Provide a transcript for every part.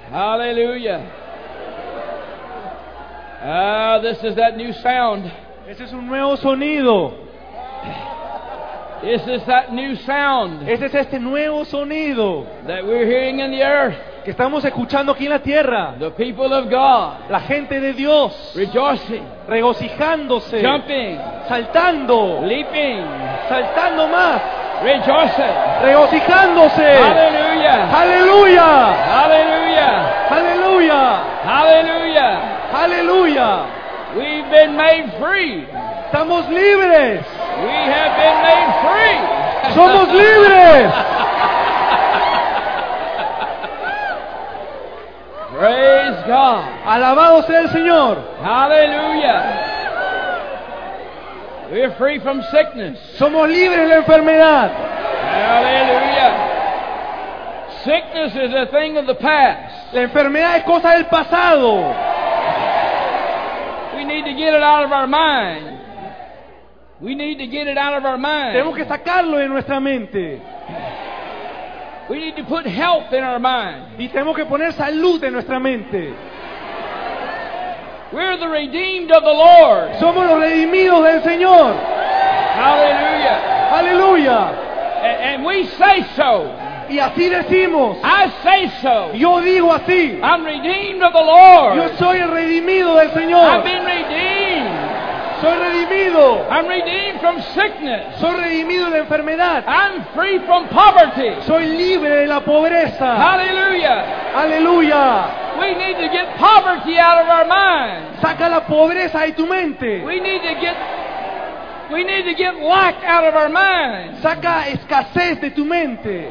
Hallelujah. This is that new sound. Ese es un nuevo sonido. This is that new sound Ese es este nuevo sonido that we're hearing in the earth. que estamos escuchando aquí en la tierra. The people of God La gente de Dios rejoicing, regocijándose, jumping, saltando, leaping, saltando más, rejoicing. regocijándose. Hallelujah. Aleluya, Hallelujah. aleluya, Hallelujah. aleluya. We've been made free. Estamos libres, We have been made free. somos libres. Praise God. Alabado sea el Señor. Hallelujah. We're free from sickness. Somos libres de la enfermedad. Hallelujah. Sickness is a thing of the past. La enfermedad es cosa del pasado. We need to get it out of our mind. We need to get it out of our Tenemos mind. que sacarlo de nuestra mente. We need to put health in our mind. Y tenemos que poner salud en nuestra mente. We're the redeemed of the Lord. Somos los redimidos del Señor. Hallelujah. Aleluya. And we say so. Y así decimos. I say so. Yo digo así. I'm redeemed of the Lord. Yo soy el redimido del I've Señor. been redeemed. Soy redimido. I'm redeemed from sickness. Soy redimido de la enfermedad. I'm free from poverty. Soy libre de la pobreza. Hallelujah. Aleluya. We need to get poverty out of our minds. Saca la pobreza de tu mente. We need to get lack out of our minds. Saca escasez de tu mente.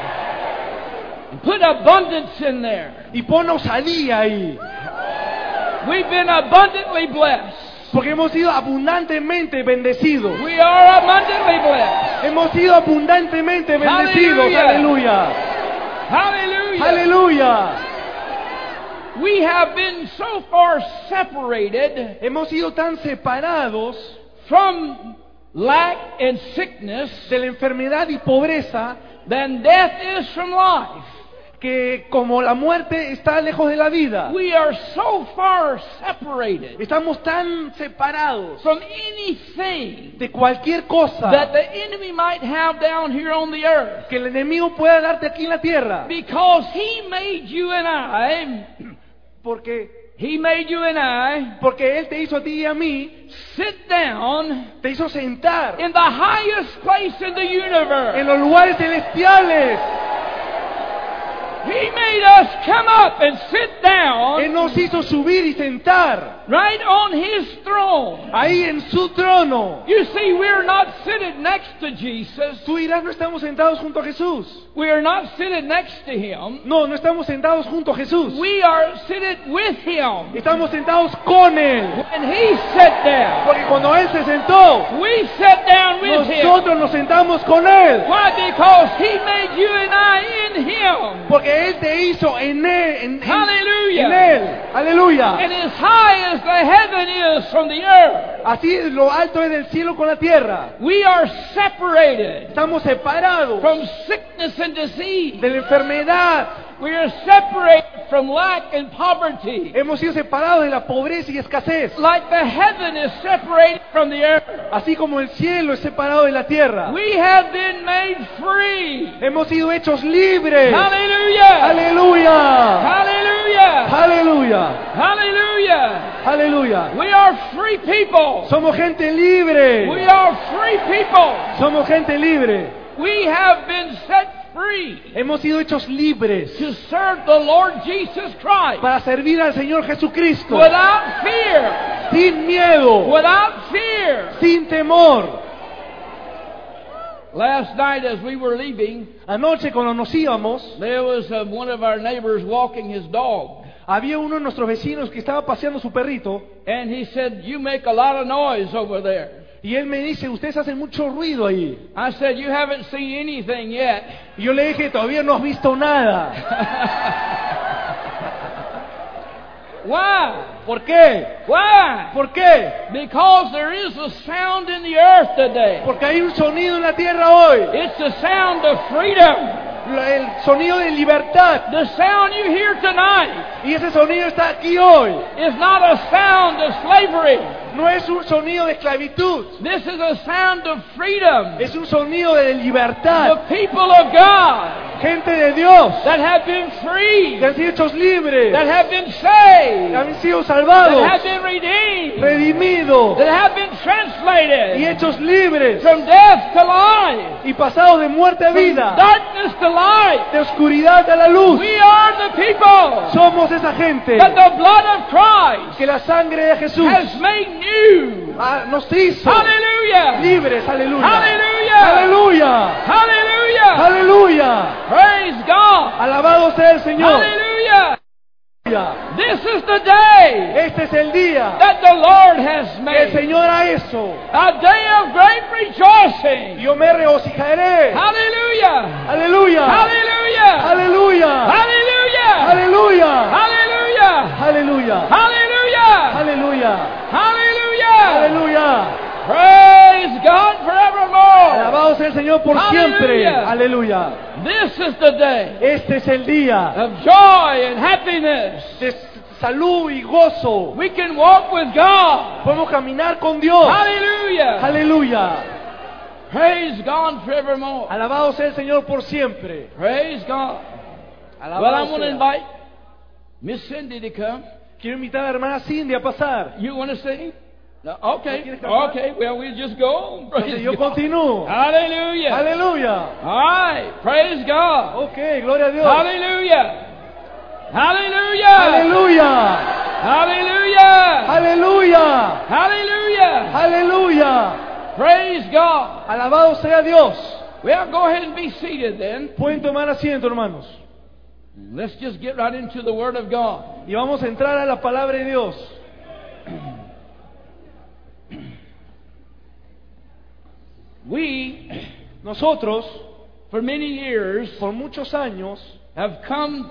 Put abundance in there. Y pon osadía ahí. We've been abundantly blessed. Porque hemos sido abundantemente bendecidos. We are abundantly blessed. Hemos sido abundantemente bendecidos. Hallelujah. Aleluya. Hallelujah. Aleluya. We have been so far separated Hemos sido tan separados from lack and sickness de la enfermedad y pobreza than death is from life. que como la muerte está lejos de la vida. We are so far separated Estamos tan separados from anything de cualquier cosa that the enemy might have down here on the earth, que el enemigo pueda darte aquí en la tierra. because he made you and Porque Él te hizo a ti y a mí, sit down te hizo sentar in the highest place in the universe. en los lugares celestiales. He made us come up and sit down Él nos hizo subir y sentar right on his throne. ahí en su trono. You see, we're not seated next to Jesus. Tú dirás, no estamos sentados junto a Jesús. We are not seated next to him. No, no estamos sentados junto a Jesús. We are seated with him. Estamos sentados con Él. When he sat down, Porque cuando Él se sentó, we sat down with him. nosotros nos sentamos con Él. Why? Because he made you and I in him. Porque Él te hizo en Él. Hallelujah. En Él. Aleluya. And as high as the heaven is from the earth, Así lo alto es del cielo con la tierra. we are separated Estamos separados from sickness and disease. de la enfermedad. We are separated from lack and poverty. Hemos sido separados de la pobreza y escasez. Like the heaven is separated from the earth. Así como el cielo es separado de la tierra. We have been made free. Hemos sido hechos libres. Hallelujah. Aleluya. Hallelujah. Aleluya. Hallelujah. Aleluya. We are free people. Somos gente libre. We are free people. Somos gente libre. We have been set free Hemos sido hechos libres to serve the Lord Jesus Christ para servir al Señor Jesucristo. without fear. Sin miedo. Without fear. Sin temor. Last night as we were leaving, Anoche cuando nos íbamos, there was one of our neighbors walking his dog. había uno de nuestros vecinos que estaba paseando su perrito. And he said, "You make a lot of noise over there." Y él me dice, ustedes hacen mucho ruido ahí. I said, "You haven't seen anything yet." Y yo le dije, todavía no has visto nada. Why? ¿Por qué? Why? ¿Por qué? Because there is a sound in the earth today. Porque hay un sonido en la tierra hoy. It's the sound of freedom. el sonido de libertad. The sound you hear tonight Y ese sonido está aquí hoy. is not a sound of slavery. No es un sonido de esclavitud. This is a sound of freedom. Es un sonido de libertad. The people of God Gente de Dios that have been freed, que han sido hechos libres, that have been que saved, han sido that salvados, have been redeemed, redimidos that have been y translated hechos libres from death to life, y pasados de muerte a from vida, darkness to light. de oscuridad a la luz. We are the people Somos esa gente that the blood of Christ que la sangre de Jesús has made new. nos hizo Hallelujah! libres. Aleluya. Hallelujah! Aleluya. Hallelujah! Aleluya. Praise God! Alabado sea el Señor. Hallelujah! Aleluya. This is the day Este es el día that the Lord has que el made. Señor ha hecho. A day of great rejoicing. Yo me regocijaré. Hallelujah! Aleluya. Hallelujah! Aleluya. Hallelujah! Aleluya. Hallelujah! Aleluya. Hallelujah! Aleluya. Hallelujah! Aleluya. Praise God forevermore. Alabado sea el Señor por siempre. Aleluya. Aleluya. This is the day Este es el día of joy and happiness. de salud y gozo. We can walk with God. Podemos caminar con Dios. Hallelujah. Aleluya. Praise God forevermore. Alabado sea el Señor por siempre. Praise God. Well, I'm Alabado going to sea. invite Miss Cindy to come. Quiero invitar a la hermana Cindy a pasar. You want to sing? No, ¿No okay. quieres cantar? Okay. Well, we'll just go on. Entonces Praise yo God. continúo. Hallelujah. Aleluya. All right. Praise God. Ok, gloria a Dios. Hallelujah. Hallelujah. Aleluya. Hallelujah. Aleluya. Hallelujah. Aleluya. Praise God. Alabado sea Dios. Well, go ahead and be seated then. Pueden tomar asiento, hermanos. Let's just get right into the Word of God. Y vamos a entrar a la palabra de Dios. Nosotros, For many years, por muchos años, have come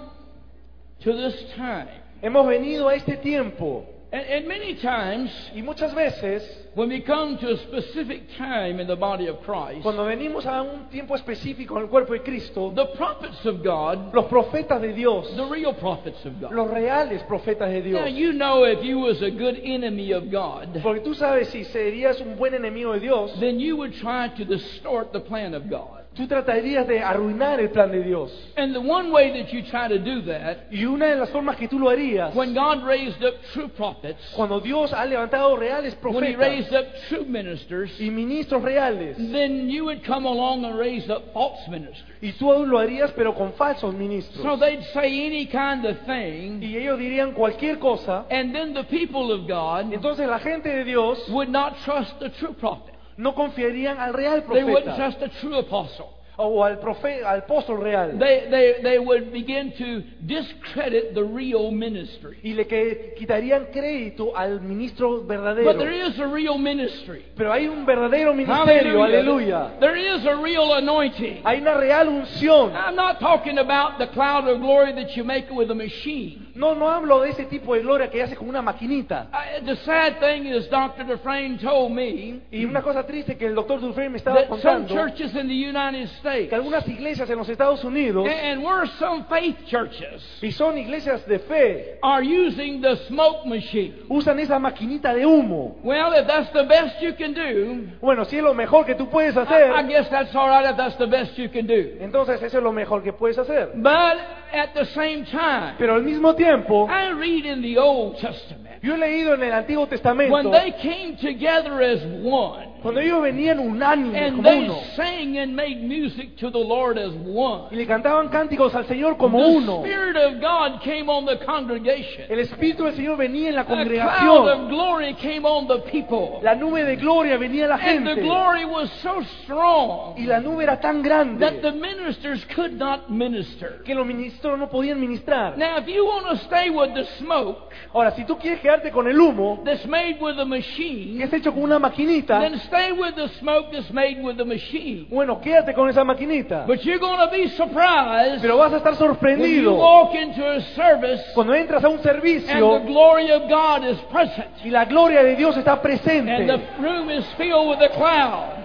to this time. hemos venido a este tiempo. And many times, Y muchas veces, when we come to a specific time in the body of Christ, cuando venimos a un tiempo específico en el cuerpo de Cristo, the prophets of God, los profetas de Dios, the real prophets of God. los reales profetas de Now, Dios. you know if you was a good enemy of God, Porque tú sabes, si serías un buen enemigo de Dios, then you would try to distort the plan of God. tú tratarías de arruinar el plan de Dios. And the one way that you try to do that, Y una de las formas que tú lo harías, when God raised up true prophets, cuando Dios ha levantado reales when He profetas raised up true ministers, y ministros reales, then you would come along and raise up false ministers. y tú lo harías pero con falsos ministros. So they'd say any kind of thing, Y ellos dirían cualquier cosa. and then the people of God Entonces la gente de Dios would not trust the true prophet. no confiarían al real They wouldn't profeta trust the true apostle. o al apóstol real. They would begin to discredit the real ministry. Y le quitarían crédito al ministro verdadero. But there is a real ministry. Pero hay un verdadero ministerio, aleluya. There is a real anointing. Hay una real unción. I'm not talking about the cloud of glory that you make with a machine. No hablo de ese tipo de gloria que hace con una maquinita. The sad thing is, Dr. Dufresne told me Y una cosa triste que el doctor Dufresne me estaba that some contando, churches in the United States, que algunas iglesias en los Estados Unidos, and we're some faith churches, y son iglesias de fe, are using the smoke machine. usan esa maquinita de humo. Well, if that's the best you can do, Bueno, si es lo mejor que tú puedes hacer, I guess that's all right if that's the best you can do. entonces eso es lo mejor que puedes hacer. But at the same time, Pero al mismo tiempo, I read in the Old Testament, yo he leído en el Antiguo Testamento, when they came together as one, cuando ellos venían unánimes and como they uno, sang and made music to the Lord as y one, le cantaban cánticos al Señor como the uno, Spirit of God came on the congregation. el Espíritu del Señor venía en la A cloud congregación, of glory came on the people. la nube de gloria venía en la And the gente, glory was so strong y la nube era tan that grande the ministers could not minister. que los ministros no podían ministrar. Now, if you want to stay with the smoke Ahora, si tú quieres quedarte con el humo, that's made with a que machine, es hecho con una maquinita, then stay with the smoke that's made with the machine. bueno, quédate con esa maquinita. But you're going to be surprised Pero vas a estar when you sorprendido walk into a service cuando entras a un and the servicio glory of God is present y la gloria de Dios está and the presente room is filled with a cloud.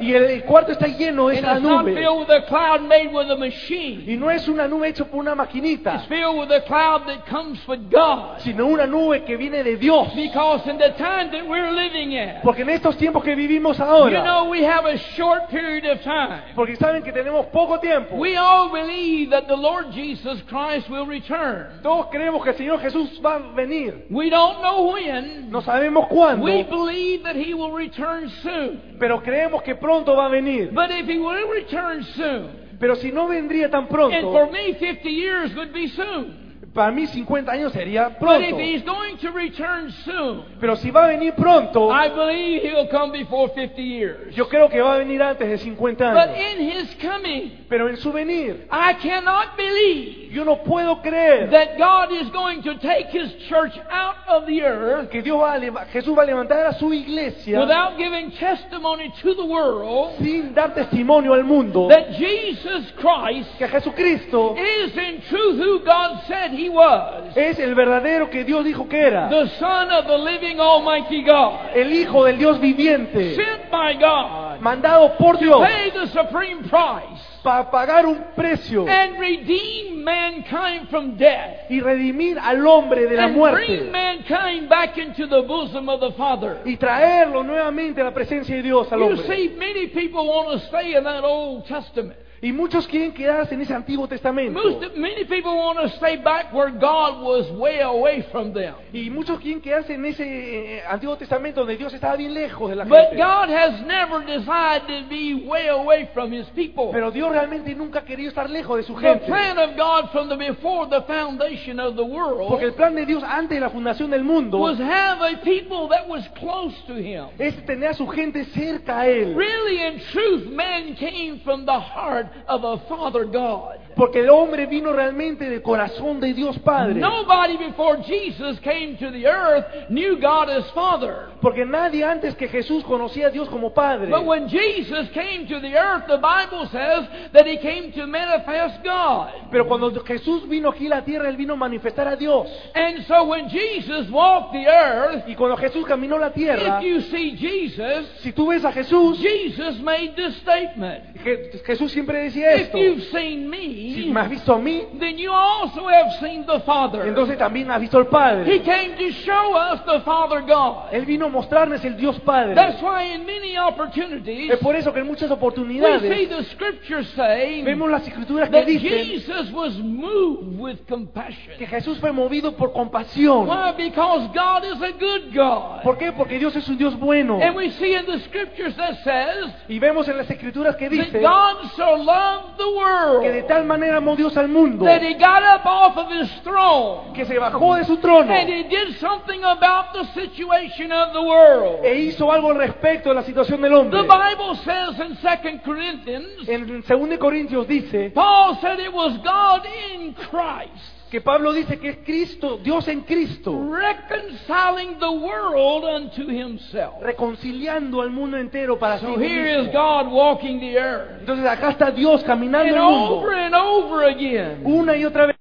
Y el cuarto está lleno de And esa it's not nube. filled with a cloud made with a machine. Y no es una nube hecha por una maquinita, It's filled with a cloud that comes from God. sino una nube que viene de Dios. Because in the time that we're living in, Porque en estos tiempos que vivimos you ahora, know, we have a short period of time. porque saben que tenemos poco tiempo, We all believe that the Lord Jesus Christ will return. todos creemos que el Señor Jesús va a venir. We don't know when. No sabemos cuándo, We believe that He will return soon. pero creemos que pronto va a venir. But if He will return soon, Pero si no vendría tan and for pronto, me 50 years would be soon. para mí 50 años sería But pronto. if He's going to return soon, Pero si va a venir pronto, I believe He'll come before 50 years. yo creo que va a venir antes de 50 But años. in His coming, Pero en su venir, I cannot believe yo no puedo creer that God is going to take His church out of the earth que Jesús va a levantar a su iglesia without giving testimony to the world sin dar testimonio al mundo that Jesus Christ que Jesucristo is in truth who God said He was, es el verdadero que Dios dijo que era, the Son of the living Almighty God, el Hijo del Dios viviente, sent by God mandado por to Dios pay the supreme price para pagar un precio and redeem mankind from death y redimir al hombre de la and bring muerte mankind back into the bosom of the Father. y traerlo nuevamente a la presencia de Dios al You hombre. see, many people want to stay in that Old Testament. Y muchos quieren quedarse en ese Antiguo Testamento. Many people want to stay back where God was way away from them. Y muchos quieren quedarse en ese Antiguo Testamento donde Dios estaba bien lejos de la But gente. God has never decided to be way away from His people. Pero Dios realmente nunca ha querido estar lejos de su The gente. plan of God from before the foundation of the Porque el world plan de Dios antes de la fundación del mundo was have a people that was close to Him. es tener a su gente cerca a Él. Really, in truth, man came from the heart of a Father God. Porque el hombre vino realmente del corazón de Dios Padre. Nobody before Jesus came to the earth knew God as Father. Porque nadie antes que Jesús conocía a Dios como Padre. But when Jesus came to the earth, the Bible says that He came to manifest God. Pero cuando Jesús vino aquí a la tierra, Él vino a manifestar a Dios. And so when Jesus walked the earth, Y cuando Jesús caminó la tierra, if you see Jesus, si tú ves a Jesús, Jesus made this statement. Jesús siempre decía If esto: you've seen si me, me has visto a mí, then you also have seen the Father. entonces también has visto al He Padre. came to show us the Father God. Él vino a mostrarnos el Dios Padre. That's why in many opportunities Es por eso que en muchas we see oportunidades the Scriptures say vemos las escrituras que that dicen Jesus was moved with compassion. que Jesús fue movido por compasión. Why? Because God is a good God. ¿Por qué? Porque Dios es un Dios bueno. And we see in the Scriptures that says Y vemos en las escrituras que that dice God so loved the que de world tal manera amó Dios al mundo that He got up off of His throne que se bajó de su trono and He did something about the situation of the world. e hizo algo al respecto de la situación del hombre. The Bible says in 2 Corinthians, En 2 Corintios dice Paul said it was God in Christ que Pablo dice que es Cristo, Dios en Cristo, reconciling the world unto Himself. reconciliando al mundo entero para sí So here is mismo. God walking the earth. Entonces acá está Dios caminando And el mundo over and over again, una y otra vez.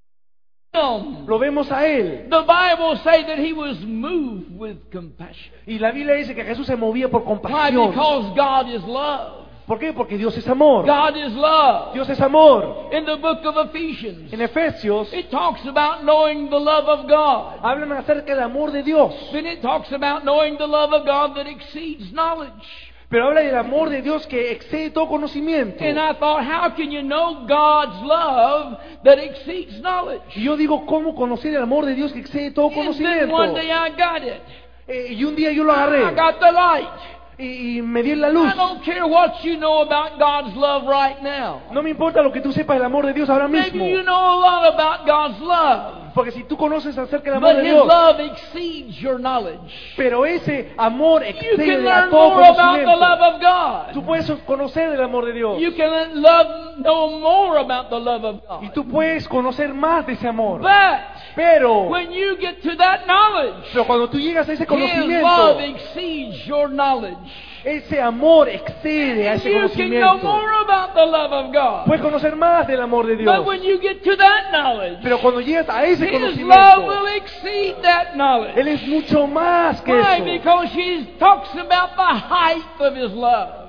Him. Lo vemos a Él. The Bible say that He was moved with compassion. Y la Biblia dice que Jesús se movía por Why? compasión. Because God is love. ¿Por qué? Porque Dios es amor. God is love. Dios es amor. In the book of Ephesians, En Efesios it talks about knowing the love of God. hablan acerca del amor de Dios. Then it talks about knowing the love of God that exceeds knowledge. Pero habla del amor de Dios que excede todo conocimiento. And I thought, how can you know God's love that exceeds knowledge? Y yo digo, ¿cómo conocer el amor de Dios que excede todo And then conocimiento? one day I got it. Y un día yo lo agarré I got the light. y me di en la luz. I don't care what you know about God's love right now. No me importa lo que tú sepas del amor de Dios ahora Maybe mismo. you know a lot about God's love. Porque si tú conoces acerca del amor But de His Dios, love exceeds your knowledge. pero ese amor You excede can a learn todo more about the love conocimiento. of Tú God. puedes conocer el amor de Dios. You can know more about the love of Y God. tú puedes conocer más de ese amor. But Pero when you get to that knowledge, cuando tú llegas a ese His love conocimiento, exceeds your knowledge. ese amor excede a ese You can know conocimiento. more about the love of God. Puedes conocer más del amor de But Dios. when you get to that knowledge, Pero cuando llegas a ese His love conocimiento, will exceed that knowledge. Él es mucho más que Why? eso. Because He talks about the height of His love.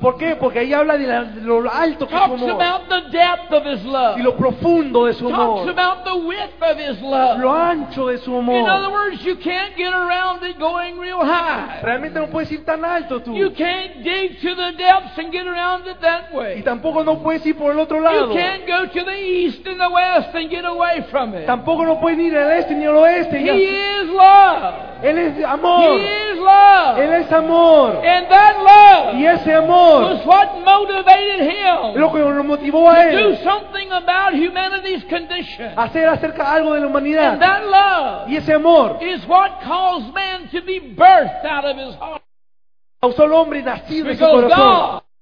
¿Por qué? Porque ahí habla de lo alto que es su Talks amor about the depth of His love. y lo profundo de su Talks amor, about the width of His love. lo ancho de su In other amor. words, you can't get around it going real high. Realmente no puedes ir tan alto tú You can't dig to the depths and get around it that y way. tampoco no puedes ir por el otro You lado. can't go to the east and the west and get away from it. Tampoco no puedes ir al este ni al oeste. He is love. Él es amor. He is love. Él es amor. And that love Y ese amor was what motivated es him lo que lo motivó a to do él something about humanity's condition. a hacer acerca algo de la And humanidad. that love Y ese amor is what caused man to be birthed out of his heart. causó al hombre nacido en su Because corazón. God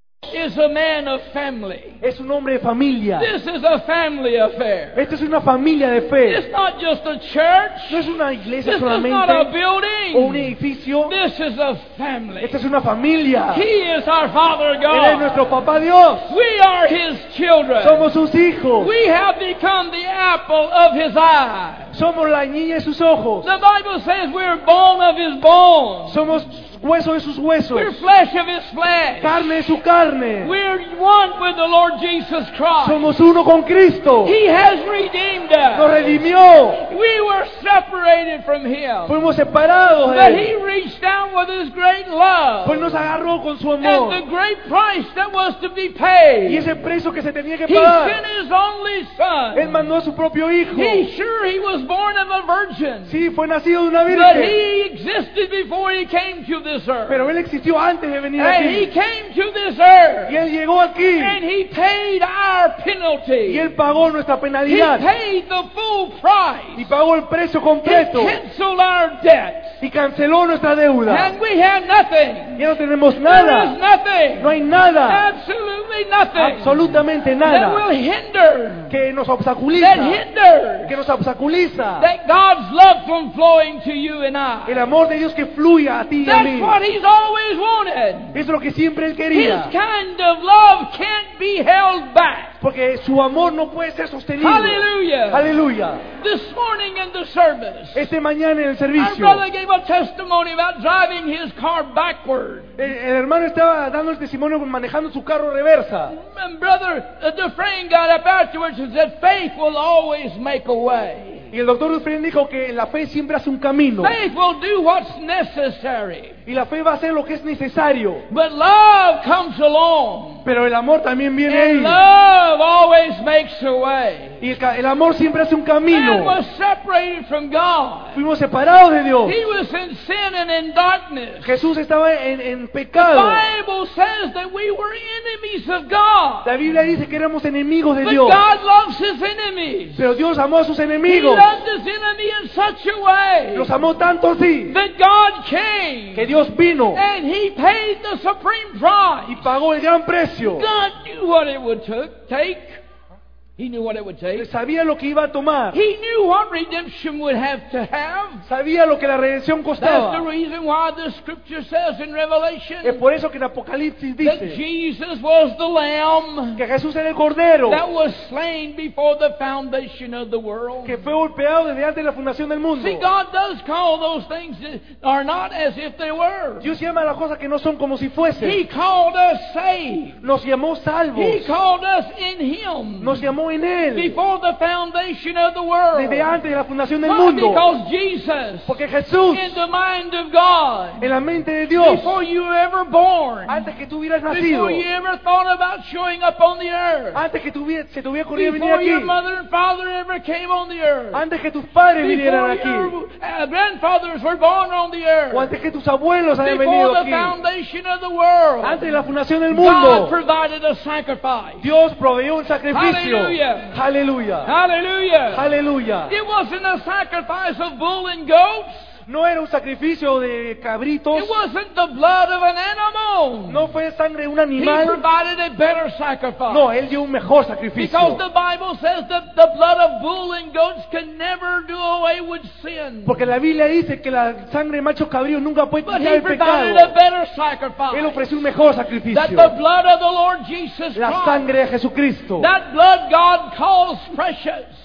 is a man of family. Es un hombre de familia. This is a family affair. Esta es una familia de fe. It's not just a church. No es una iglesia This is not a solamente o un building. edificio. This is a family. Esta es una familia. He is our Father Él es God. nuestro papá Dios. We are His children. Somos sus hijos. We have become the apple of His eye. Somos la niña de sus ojos. The Bible says we're bone of His bones. Somos hueso de sus huesos. We're flesh of His flesh. Carne de su carne. We're one with the Lord Jesus Christ. Somos uno con Cristo. He has redeemed Nos us. redimió. We were separated from Him. Fuimos separados But de He Él. reached out with His great love. Pues nos agarró con su And amor. the great price that was to be Y paid. ese precio que se tenía que He sent pagar. His only Él Son. mandó a su propio hijo. He was born of a virgin. Sí, fue nacido de una But virgen. He existed before He came to this earth. Pero Él existió antes de venir And He aquí. came to this earth. Y Él llegó aquí. And He paid our Y penalty. Él pagó nuestra He penalidad. paid the full price. Y pagó el precio He completo. canceled our debt. Y canceló nuestra deuda. And we have nothing. Ya no tenemos There is nada. nothing. No hay nada. Absolutely nothing. Absolutamente That nada. will hinder. Que nos That obstaculiza. hinders. Que nos obstaculiza. That God's love from flowing to you and I. El amor de Dios que fluya a ti y a That's mí. what He's always wanted. Eso es lo que siempre Él His quería. kind of love can't be held back. Porque su amor no puede ser sostenido. Hallelujah. Aleluya. This morning in the service, Este mañana en el our servicio, brother gave a testimony about driving his car backward. el hermano estaba dando el testimonio manejando su carro reversa. And brother Dufresne got up afterwards and said, faith will always make a way. Y el doctor Dufresne dijo que la fe siempre hace un camino. Faith will do what's necessary. Y la fe va a hacer lo que es necesario. But love comes along. Pero el amor también viene And ahí. love always makes a way. Y el amor siempre hace un Man camino. was separated from God. Fuimos separados de Dios. He was in sin and in darkness. Jesús estaba en The pecado. Bible says that we were enemies of God. La Biblia dice que éramos enemigos de But Dios. God loves His enemies. Pero Dios amó a sus He enemigos. loved His enemy in such a way Los amó tanto así that God came que Dios vino and He paid the supreme y price. pagó el gran precio. God knew what it would take. He knew what it would take. Sabía lo que iba a tomar. He knew what redemption would have to have. Sabía lo que la redención That's the costaba. reason why the scripture says in Es Revelation por eso que en Apocalipsis that dice Jesus was the Lamb que Jesús era el Cordero that was slain before the foundation of the world. que fue golpeado desde antes de la fundación del mundo. See, God does call those things that are not as if they were. Dios llama a las cosas que no son como si He fuesen. called us saved. Nos llamó salvos. He called us in Him Nos llamó en Él before the foundation of the world. desde antes de la fundación del Why? mundo. Because Jesus, Porque Jesús, in the mind of God, en la mente de Dios, before you were ever born, antes que tú hubieras nacido, before you ever thought about showing up on the earth, antes que se te hubiera ocurrido venir before your aquí, mother and father ever came on the earth, antes que tus padres vinieran before aquí, your grandfathers were born on the earth, o antes que tus abuelos hayan before venido the aquí, foundation of the world, antes de la fundación del God mundo, provided a sacrifice. Dios proveyó un sacrificio. Hallelujah. Aleluya. Hallelujah. Aleluya. It wasn't a sacrifice of bull and goats. No era un sacrificio de cabritos, It wasn't the blood of an animal. no fue sangre de un He animal. provided a better sacrifice. No, Él dio un mejor sacrificio. Because the Bible says that the blood of bull and goats can never do away with sin. Porque la Biblia dice que la sangre de machos cabríos nunca puede But quitar He el provided a pecado. better Él sacrifice. ofreció un mejor That sacrificio. the blood of the Lord Jesus La Christ, sangre de Jesucristo. that blood God calls precious.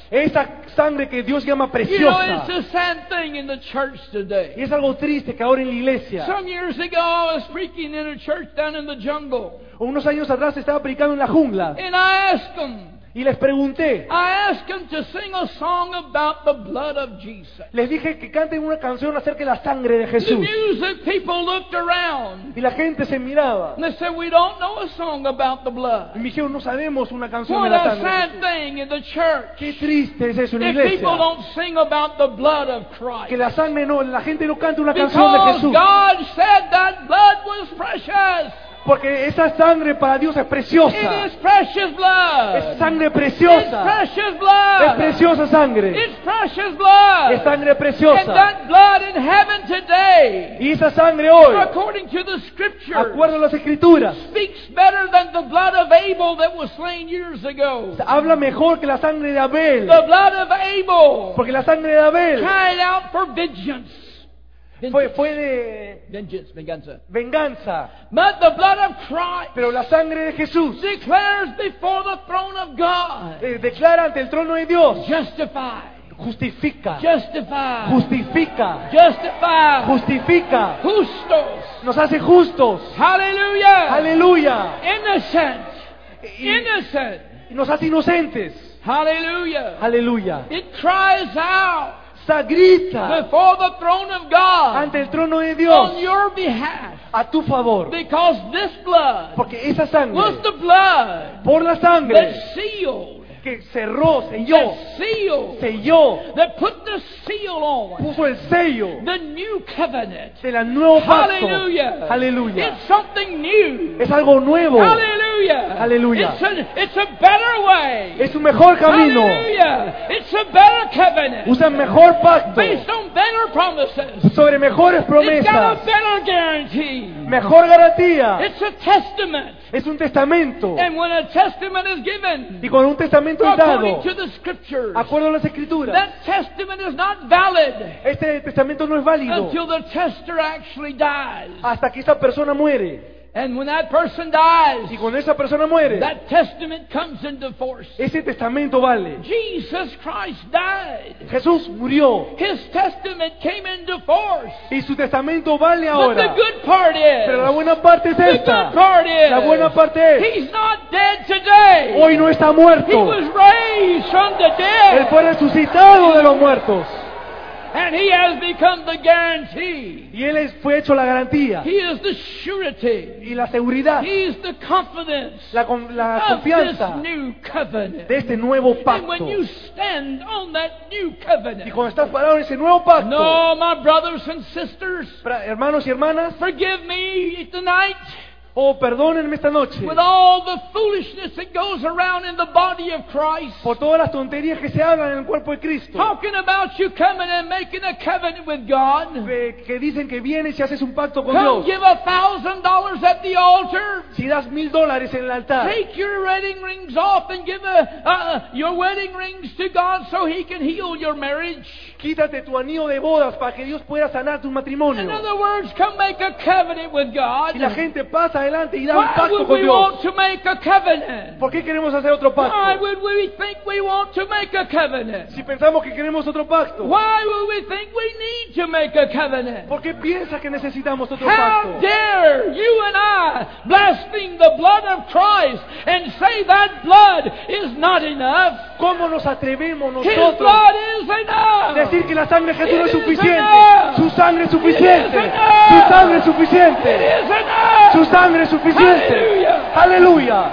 Esa sangre que Dios llama You know, preciosa. it's a sad thing in the church Y today. es algo triste que ahora en la iglesia, Some years ago, I was preaching in a church down in the jungle, unos años atrás estaba predicando en la jungla and I asked them y les pregunté, to sing a song about the blood of Jesus. les dije que canten una canción acerca de la sangre de The Jesús. music people looked around, Y la gente se miraba and they said, we don't know a song about the y blood. me dijeron, no sabemos una canción de What la a sangre de sad Jesús. thing in the church. Qué triste es eso en la If people iglesia. don't sing about the blood of Christ. Que la gente no canta una canción de Because Jesús. God said that blood was precious. Porque esa sangre para Dios es preciosa. It is precious blood. Es sangre It's preciosa. precious Es blood. preciosa sangre. It's precious blood. Es sangre And preciosa. that blood in heaven today, Y esa sangre hoy, according to the scriptures, acuerdo a las escrituras, speaks better than the blood of Abel that was slain years ago. habla mejor que la sangre de Abel. The blood of Abel Porque la sangre de Abel cried out for vengeance. fue de Venganza. venganza. But the blood of Christ Pero la sangre de Jesús declares before the throne of God, declara ante el trono de Dios. justify, Justifica. justify, Justifica. justify, Justifica. justos, Nos hace justos. hallelujah, Aleluya. innocent, Y innocent, nos hace inocentes. hallelujah. Aleluya. It cries out Grita before the throne of God ante el trono de on Dios your behalf, a tu favor. because this blood Porque esa was sangre, the blood por la that sangre sealed, que cerró, selló, selló, that put the seal on puso el sello the new covenant. del nuevo pacto. Hallelujah. Aleluya. It's something new. Es algo nuevo. Hallelujah. Aleluya. It's a better way. Es un mejor camino. Hallelujah. It's a better covenant. Usa mejor pacto Based on better promises. sobre mejores It's got a promesas. better guarantee. Mejor garantía. It's a testament. Es un testamento. And when a testament is given, Y cuando un testamento es according dado, to the scriptures, acuerdo a las escrituras, that testament is not valid este testamento no es válido until the tester actually dies. hasta que esa persona muere. And when that person dies, Y cuando esa persona muere, that testament comes into force. ese testamento vale. Jesus Christ died. Jesús murió His testament came into force. y su testamento vale But the ahora. good part Pero la is, buena parte es the esta. good part is, La buena parte es, he's not dead today. hoy no está He muerto. was raised from the Él dead. fue resucitado de los muertos. And he has become the guarantee. Y Él fue hecho la garantía He is the surety. y la seguridad, He is the confidence la of confianza this new covenant. de este nuevo And when pacto. you stand on that new Y covenant, cuando estás parado en ese nuevo pacto, no, my brothers and sisters, hermanos y hermanas, forgive me tonight perdónenme esta noche with all the foolishness that goes around in the body of Christ. por todas las tonterías que se hablan en el cuerpo de Cristo, Talking about you coming and making a covenant with God. que dicen que vienes y haces un pacto con Come Dios. give $1,000 at the altar. Si das $1,000 en el altar, Take your wedding rings off and give your wedding rings to God so He can heal your marriage. quítate tu anillo de bodas para que Dios pueda sanar tu In matrimonio. other words, come make a covenant with God. Y la gente pasa adelante y da un Why pacto would con we Dios. want to make a covenant? ¿Por qué queremos hacer otro Why pacto? would we think we want to make a covenant? Si pensamos que queremos otro pacto, Why would we think we need to make a covenant? ¿por qué piensas que necesitamos otro How pacto? dare you and I blaspheme the blood of Christ and say that blood is not enough? ¿Cómo nos atrevemos His nosotros blood is enough. decir que la sangre de Jesús no es It is suficiente? enough. Su sangre es It suficiente. is enough. Su sangre es It suficiente. is enough. Su sangre es suficiente. Hallelujah. Aleluya.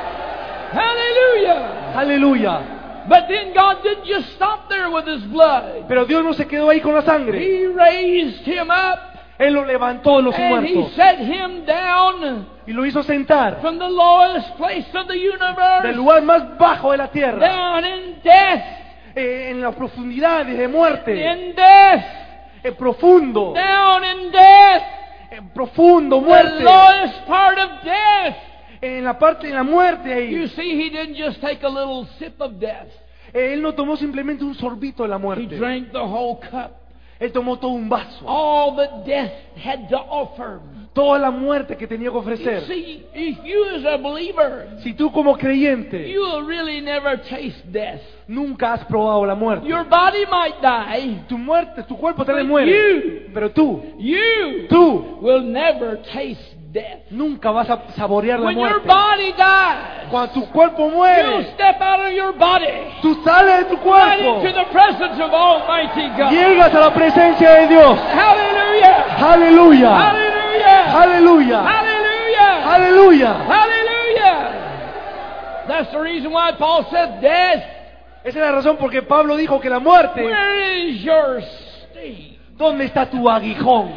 Hallelujah. Aleluya. But then God didn't just stop there with His blood. Pero Dios no se quedó ahí con la sangre. He raised Him up Él lo levantó de los and He muertos set Him down y lo hizo sentar from the lowest place of the del universe, lugar más bajo de la tierra, down in death, en las profundidades de muerte, in death, profundo, down in death, profundo, the muerte, lowest part of death. en la parte de la muerte You ahí. see, He didn't just take a little sip of death. Él no tomó simplemente un sorbito de la He muerte. drank the whole cup. Él tomó todo un vaso. All that death had to offer. toda la muerte que tenía que You ofrecer. see, if you as a believer, Si tú como creyente you will really never taste death. nunca has probado la muerte, Your body might die, tu cuerpo tal vez but muere, you pero tú will never taste death. nunca vas a saborear la When your muerte. body dies, Cuando tu cuerpo you muere, step out of your body tú sales de tu right cuerpo, into the presence of Almighty God. llegas a la presencia de Dios. Hallelujah! Aleluya, Hallelujah! aleluya, Hallelujah! aleluya. Hallelujah! That's the reason why Paul said, "Death, Esa es la razón por que Pablo dijo que la muerte, where is your sting?" ¿dónde está tu aguijón?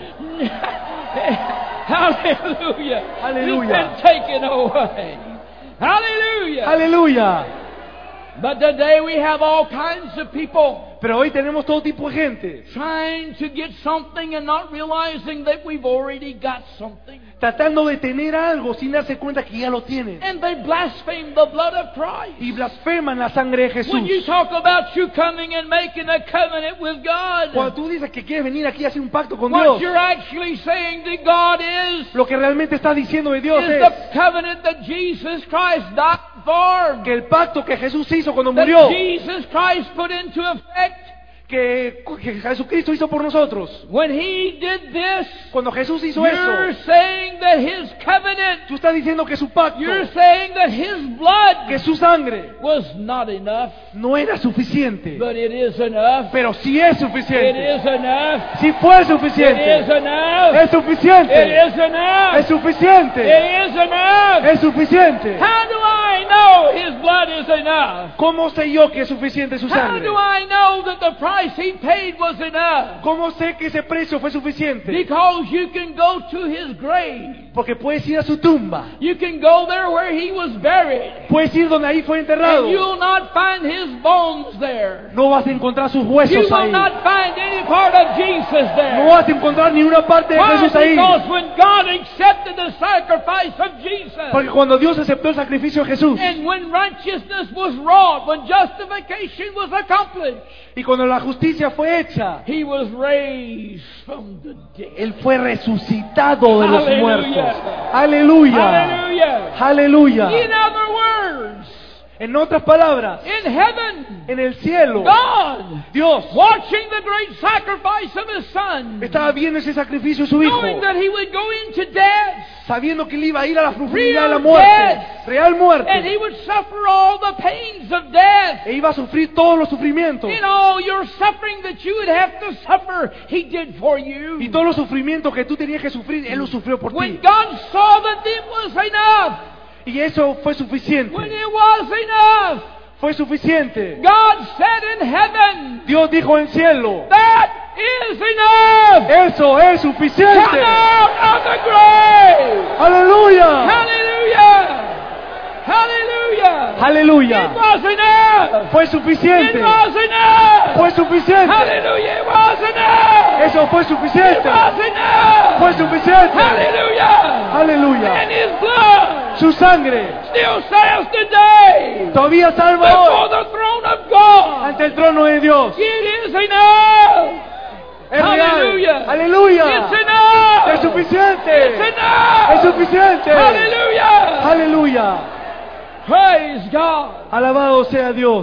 Hallelujah! Hallelujah. It's been taken away. Hallelujah! Aleluya. But today we have all kinds of people Pero hoy tenemos todo tipo de gente trying to get something and not realizing that we've already got something. tratando de tener algo sin darse cuenta que ya lo tienen. And they blaspheme the blood of Christ. Y blasfeman la sangre de Jesús. When you talk about you coming and making a covenant with God, Cuando tú dices que quieres venir aquí a hacer un pacto con what Dios, you're actually saying to God is lo que realmente estás diciendo de Dios is es the covenant that Jesus Christ died for, que el pacto que Jesús hizo cuando that murió, Jesus Christ put into effect. que Jesucristo hizo por nosotros. When He did this, Cuando Jesús hizo you're eso, saying that His covenant, tú estás diciendo que su pacto, you're saying that His blood que su sangre was not enough, no era suficiente. but it is enough. Pero sí es It suficiente. is enough. Sí fue It suficiente. is enough. Es It suficiente. is enough. Es suficiente. It is enough. Es suficiente. How do I know His blood is enough? ¿Cómo sé yo que es suficiente su How sangre? do I know that the price He paid was enough? ¿Cómo sé que ese precio fue suficiente? Because you can go to His grave. Porque puedes ir a su tumba. You can go there where He was buried. Puedes ir donde ahí fue And enterrado. you'll not find His bones there. No vas a encontrar sus You huesos will ahí. not find any part of Jesus there. No vas a encontrar ni una parte de Why? Jesús ahí. Because when God accepted the sacrifice of Jesus, Porque cuando Dios aceptó el sacrificio de Jesús and when righteousness was wrought, when justification was accomplished, y cuando la justicia fue hecha, He was raised from the dead. Él fue resucitado de los Hallelujah. muertos. Aleluya. Hallelujah. Aleluya. In other words, En otras palabras, in heaven, en el cielo, God, Dios watching the great sacrifice of His Son, estaba viendo ese sacrificio de su Hijo, knowing that He would go into death, sabiendo que él iba a ir a la profundidad de la Real muerte, death. real and He muerte, would suffer all the pains of death. e iba a sufrir todos los sufrimientos. In all your suffering that you would have to suffer, He did for you. Y todos los sufrimientos que tú tenías que sufrir, Él los sufrió por When ti. God saw that it was enough, Y eso fue when suficiente. it was enough, Fue suficiente. God said in heaven, Dios dijo en cielo, that is enough. eso es Come suficiente. out of the grave. Aleluya. Hallelujah. Hallelujah. It Aleluya. was enough. Fue It suficiente. was enough. Fue suficiente. Hallelujah. It was enough. Eso fue It suficiente. was enough. Fue suficiente. Hallelujah. Aleluya. And His blood Su sangre still stands today todavía salva before hoy the throne of God. ante el trono de Dios. It is enough. Es Hallelujah. real. Aleluya. It's enough. Es suficiente. It's enough. Es suficiente. Hallelujah. Aleluya. Praise God. Alabado sea Dios.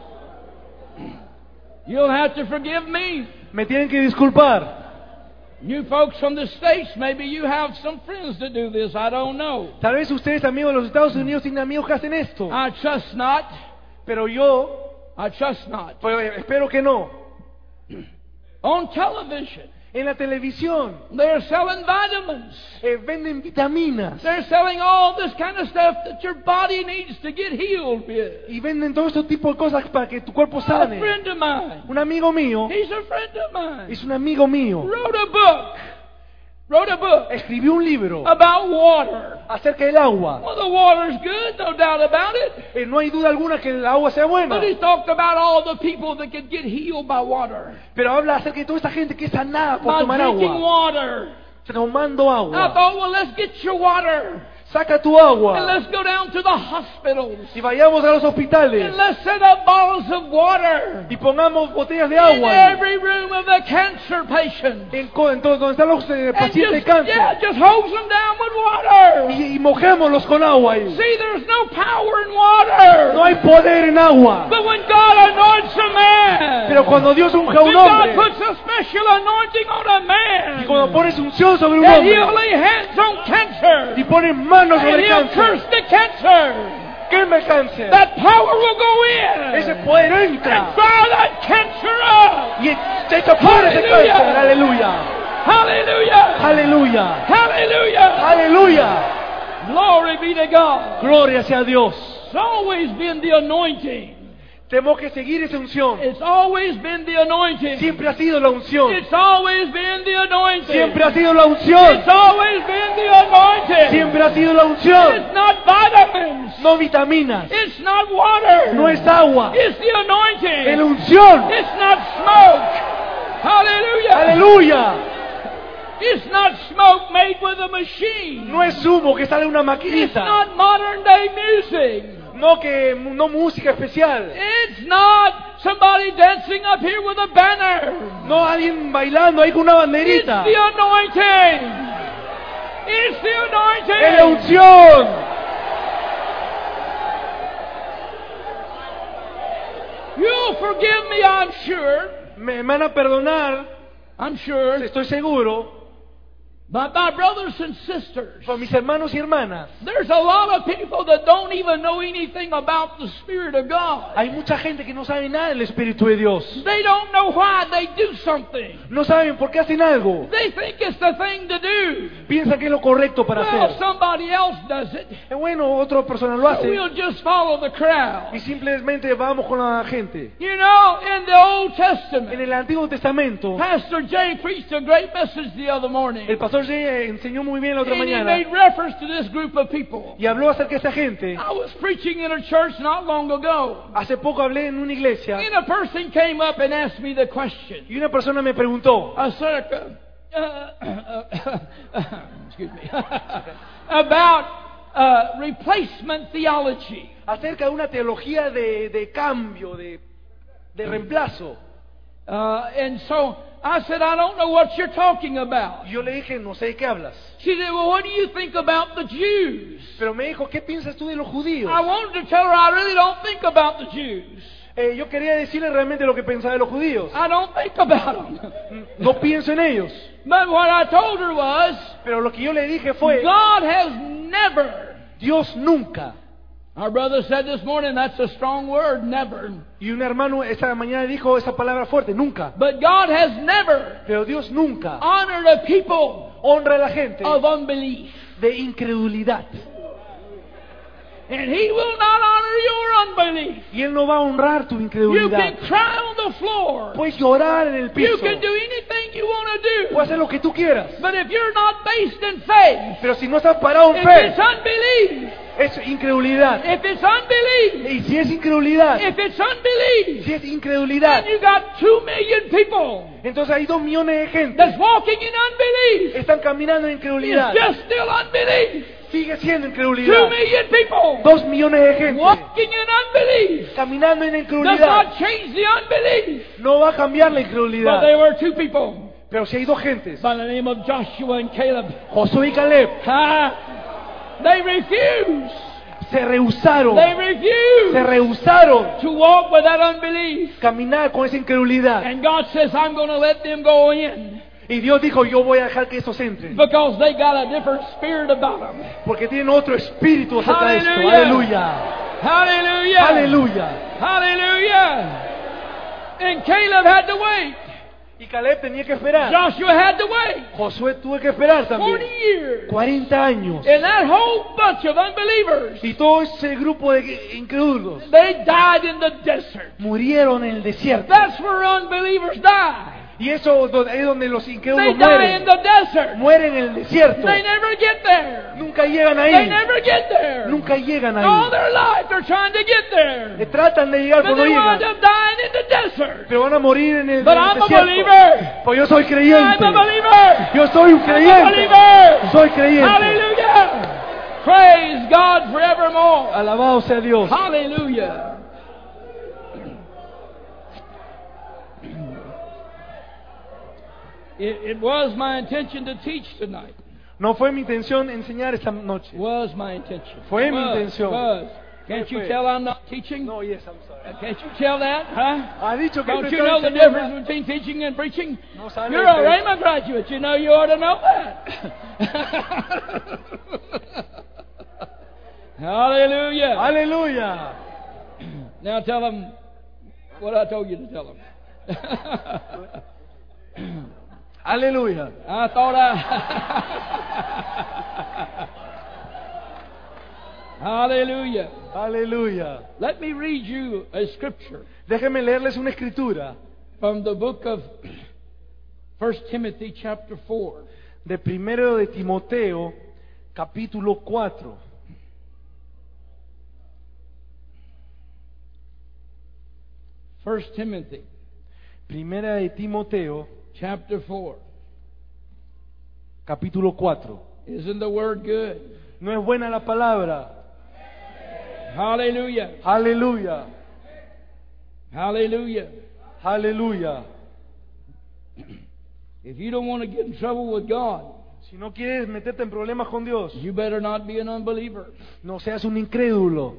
You'll have to forgive me. Me tienen que disculpar. You folks from the States, maybe you have some friends that do this. I don't know. Tal vez ustedes, amigos de los Estados Unidos, tienen amigos que hacen esto. I trust not. Pero yo, I trust not. pues, espero que no. On television, En la televisión they're selling vitamins. venden vitaminas. They're selling all this kind of stuff that your body needs to get healed with. Y venden todo este tipo de cosas para que tu cuerpo A sane. friend of mine, Un amigo mío, he's a friend of mine, es un amigo mío, wrote a book escribió un libro about water. acerca del agua. Well, the water's good, no doubt about it. No hay duda alguna que el agua sea buena. But he talked about all the people that could get healed by water. Pero habla acerca de toda esta gente que es sanada por By tomar drinking agua. water. Tomando I agua. thought, well, let's get your water. Saca tu And agua let's go down to the hospitals. y vayamos a los hospitales And let's set up bottles of water y pongamos botellas de in agua every room of the cancer patient. en donde están los And pacientes de just, cáncer just hose them down with water. y mojémoslos con agua ahí. See, there's no power in water. No hay poder en agua, But when God anoints a man, pero cuando Dios unge a un when God hombre puts a special anointing on a man, y cuando pones unción sobre un and He'll hombre lay hands on cancer, y pones manos and sobre He'll cáncer, curse the cancer, quema el cáncer, that power will go in ese poder and entra dry that cancer up. y echa fuera ese Aleluya. cáncer. Aleluya, Hallelujah! aleluya, Hallelujah! aleluya. Glory be to God. Gloria sea a Dios. It's always been the anointing. Tenemos que seguir esa unción. It's always been the anointing. Siempre ha sido la unción. It's always been the anointing. Siempre ha sido la unción. It's always been the anointing. Siempre ha sido la unción. It's not vitamins. No vitaminas. It's not water. No es agua. It's the anointing. Es la unción. It's not smoke. Hallelujah. Aleluya. It's not smoke made with a machine. No es humo que sale de una It's maquinita. not modern day music. No música especial. It's not somebody dancing up here with a banner. No alguien bailando ahí con una It's banderita. the anointing. It's the Es la anointing. unción. You'll forgive me, I'm sure. Me van a perdonar, I'm sure. estoy seguro, But my brothers and sisters, por mis hermanos y hermanas. there's a lot of people that don't even know anything about the Spirit of God. Hay mucha gente que no sabe nada del Espíritu de Dios. They don't know why they do something. No saben por qué hacen algo. They think it's the thing to do. Piensan que es lo correcto para Well, hacer. somebody else does it. Bueno, otra persona lo So hace we'll just follow the crowd. y simplemente vamos con la gente. You know, in the Old En Testament, el Antiguo Testamento, Pastor Jay preached a great message the other morning. el pastor Jay enseñó muy bien la otra And he mañana made reference to this group of people. y habló acerca de esta gente. I was preaching in a church not long ago. Hace poco hablé en una iglesia And a person came up and asked me the question. y una persona me preguntó Excuse me. About replacement theology. acerca de una teología de cambio, de reemplazo. And so I said, I don't know what you're talking about. Y yo le dije, no sé de qué hablas. She said, well, what do you think about the Jews? Pero me dijo, ¿qué piensas tú de los judíos? I wanted to tell her I really don't think about the Jews. Yo quería decirle realmente lo que pensaba de los judíos. I don't think about them. No pienso en ellos. But what I told her was, Pero lo que yo le dije fue, God has never. Dios nunca. Our brother said this morning, that's a strong word, never. Y un hermano esta mañana dijo esa palabra fuerte, nunca. But God has never Pero Dios nunca honored a people honra a la gente of unbelief. de incredulidad. And He will not honor your unbelief. Y Él no va a honrar tu You incredulidad. can cry on the floor. Puedes llorar en el You piso. can do anything you want to do. Puedes hacer lo que tú quieras. But if you're not based in faith, Pero si no estás parado en if fe, it's unbelief, es incredulidad. if it's unbelief, Y si es incredulidad, if it's unbelief, si es incredulidad, then you got 2 million people entonces hay 2 millones de gente that's walking in unbelief. están caminando en It's incredulidad. just still unbelief. Sigue siendo 2 incredulidad. million people 2 millones de gente walking in unbelief caminando en does incredulidad. not change the unbelief. No va a cambiar la But incredulidad. there were 2 people Pero si hay 2 gentes, by the name of Joshua and Caleb. Josué y Caleb, They refused. se rehusaron. They refused Se rehusaron to walk with that unbelief. caminar con esa incredulidad. And God says, I'm going to let them go in Y Dios dijo, yo voy a dejar que esos entren. because they got a different spirit about them. Porque tienen otro espíritu acerca de esto. Aleluya. Aleluya. Hallelujah. Aleluya. Hallelujah. And Caleb had to wait. Y Caleb tenía que esperar. Joshua had to wait. Josué tuvo que esperar 40 también. years. 40 años. And that whole bunch of unbelievers, Y todo ese grupo de incrédulos they died in the desert. murieron en el desierto. That's where unbelievers die. Y eso es donde los They incrédulos die in mueren. the desert. Mueren en el desierto. They never get there. Nunca llegan They ahí. never get there. Nunca llegan All ahí. their life they're trying to get there. Tratan de llegar, But pero no they wind llegan. up dying in the desert. Pero van a morir en el But I'm a desierto. believer. Pues yo soy I'm creyente. a believer. Yo soy un I'm a creyente. believer. Soy creyente. Hallelujah. Praise God forevermore. Alabado sea Dios. Hallelujah. It was my intention to teach tonight. No fue mi intención enseñar esta noche. Was my intention. Fue mi Was, intención. was. Can't you Fue. tell I'm not teaching? No, yes, I'm sorry. Can't you tell that, huh? Ha dicho que Don't no you está know the enseñando. difference between teaching and preaching? No sabe You're usted. a Rhema graduate. You know you ought to know that. Hallelujah. Aleluya. Now tell them what I told you to tell them. Aleluya. I thought Hallelujah. Aleluya. Let me read you a scripture Déjenme leerles una escritura from the book of 1 Timothy chapter 4. de Primero de Timoteo, capítulo 4. First Timothy Primera de Timoteo, chapter 4. capítulo 4. Isn't the word good? ¿No es buena la palabra? Hallelujah. Aleluya. Hallelujah. Aleluya. If you don't want to get in trouble with God, Si no quieres meterte en problemas con Dios, you better not be an unbeliever. no seas un incrédulo.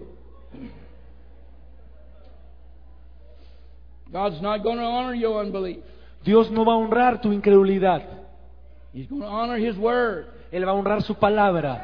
God's not going to honor your unbelief. Dios no va a honrar tu incredulidad. He's going to honor His word. Él va a honrar su palabra.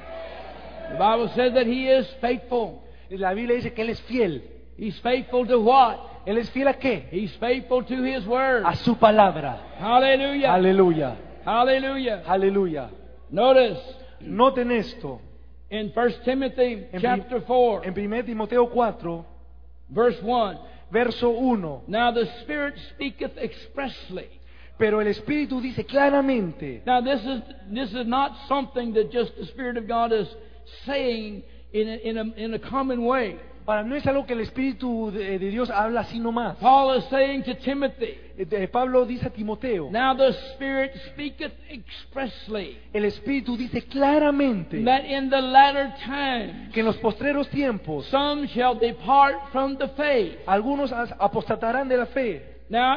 The Bible says that He is faithful. La Biblia dice que Él es fiel. He's faithful to what? ¿Él es fiel a qué? He's faithful to His word. A su palabra. Hallelujah. Aleluya. Hallelujah. Aleluya. Notice Noten esto. in 1 Timothy En chapter 4, En 1 Timoteo 4, verse 1. verso 1. Now the Spirit speaketh expressly. Pero el Espíritu dice claramente. Now this is not something that just the Spirit of God is saying in a common way. Para no es algo que el Espíritu de Dios habla así nomás. Paul is saying to Timothy, Pablo dice a Timoteo. now the Spirit speaketh expressly El Espíritu dice claramente that in the latter times que en los postreros tiempos some shall depart from the faith. algunos apostatarán de la fe. Now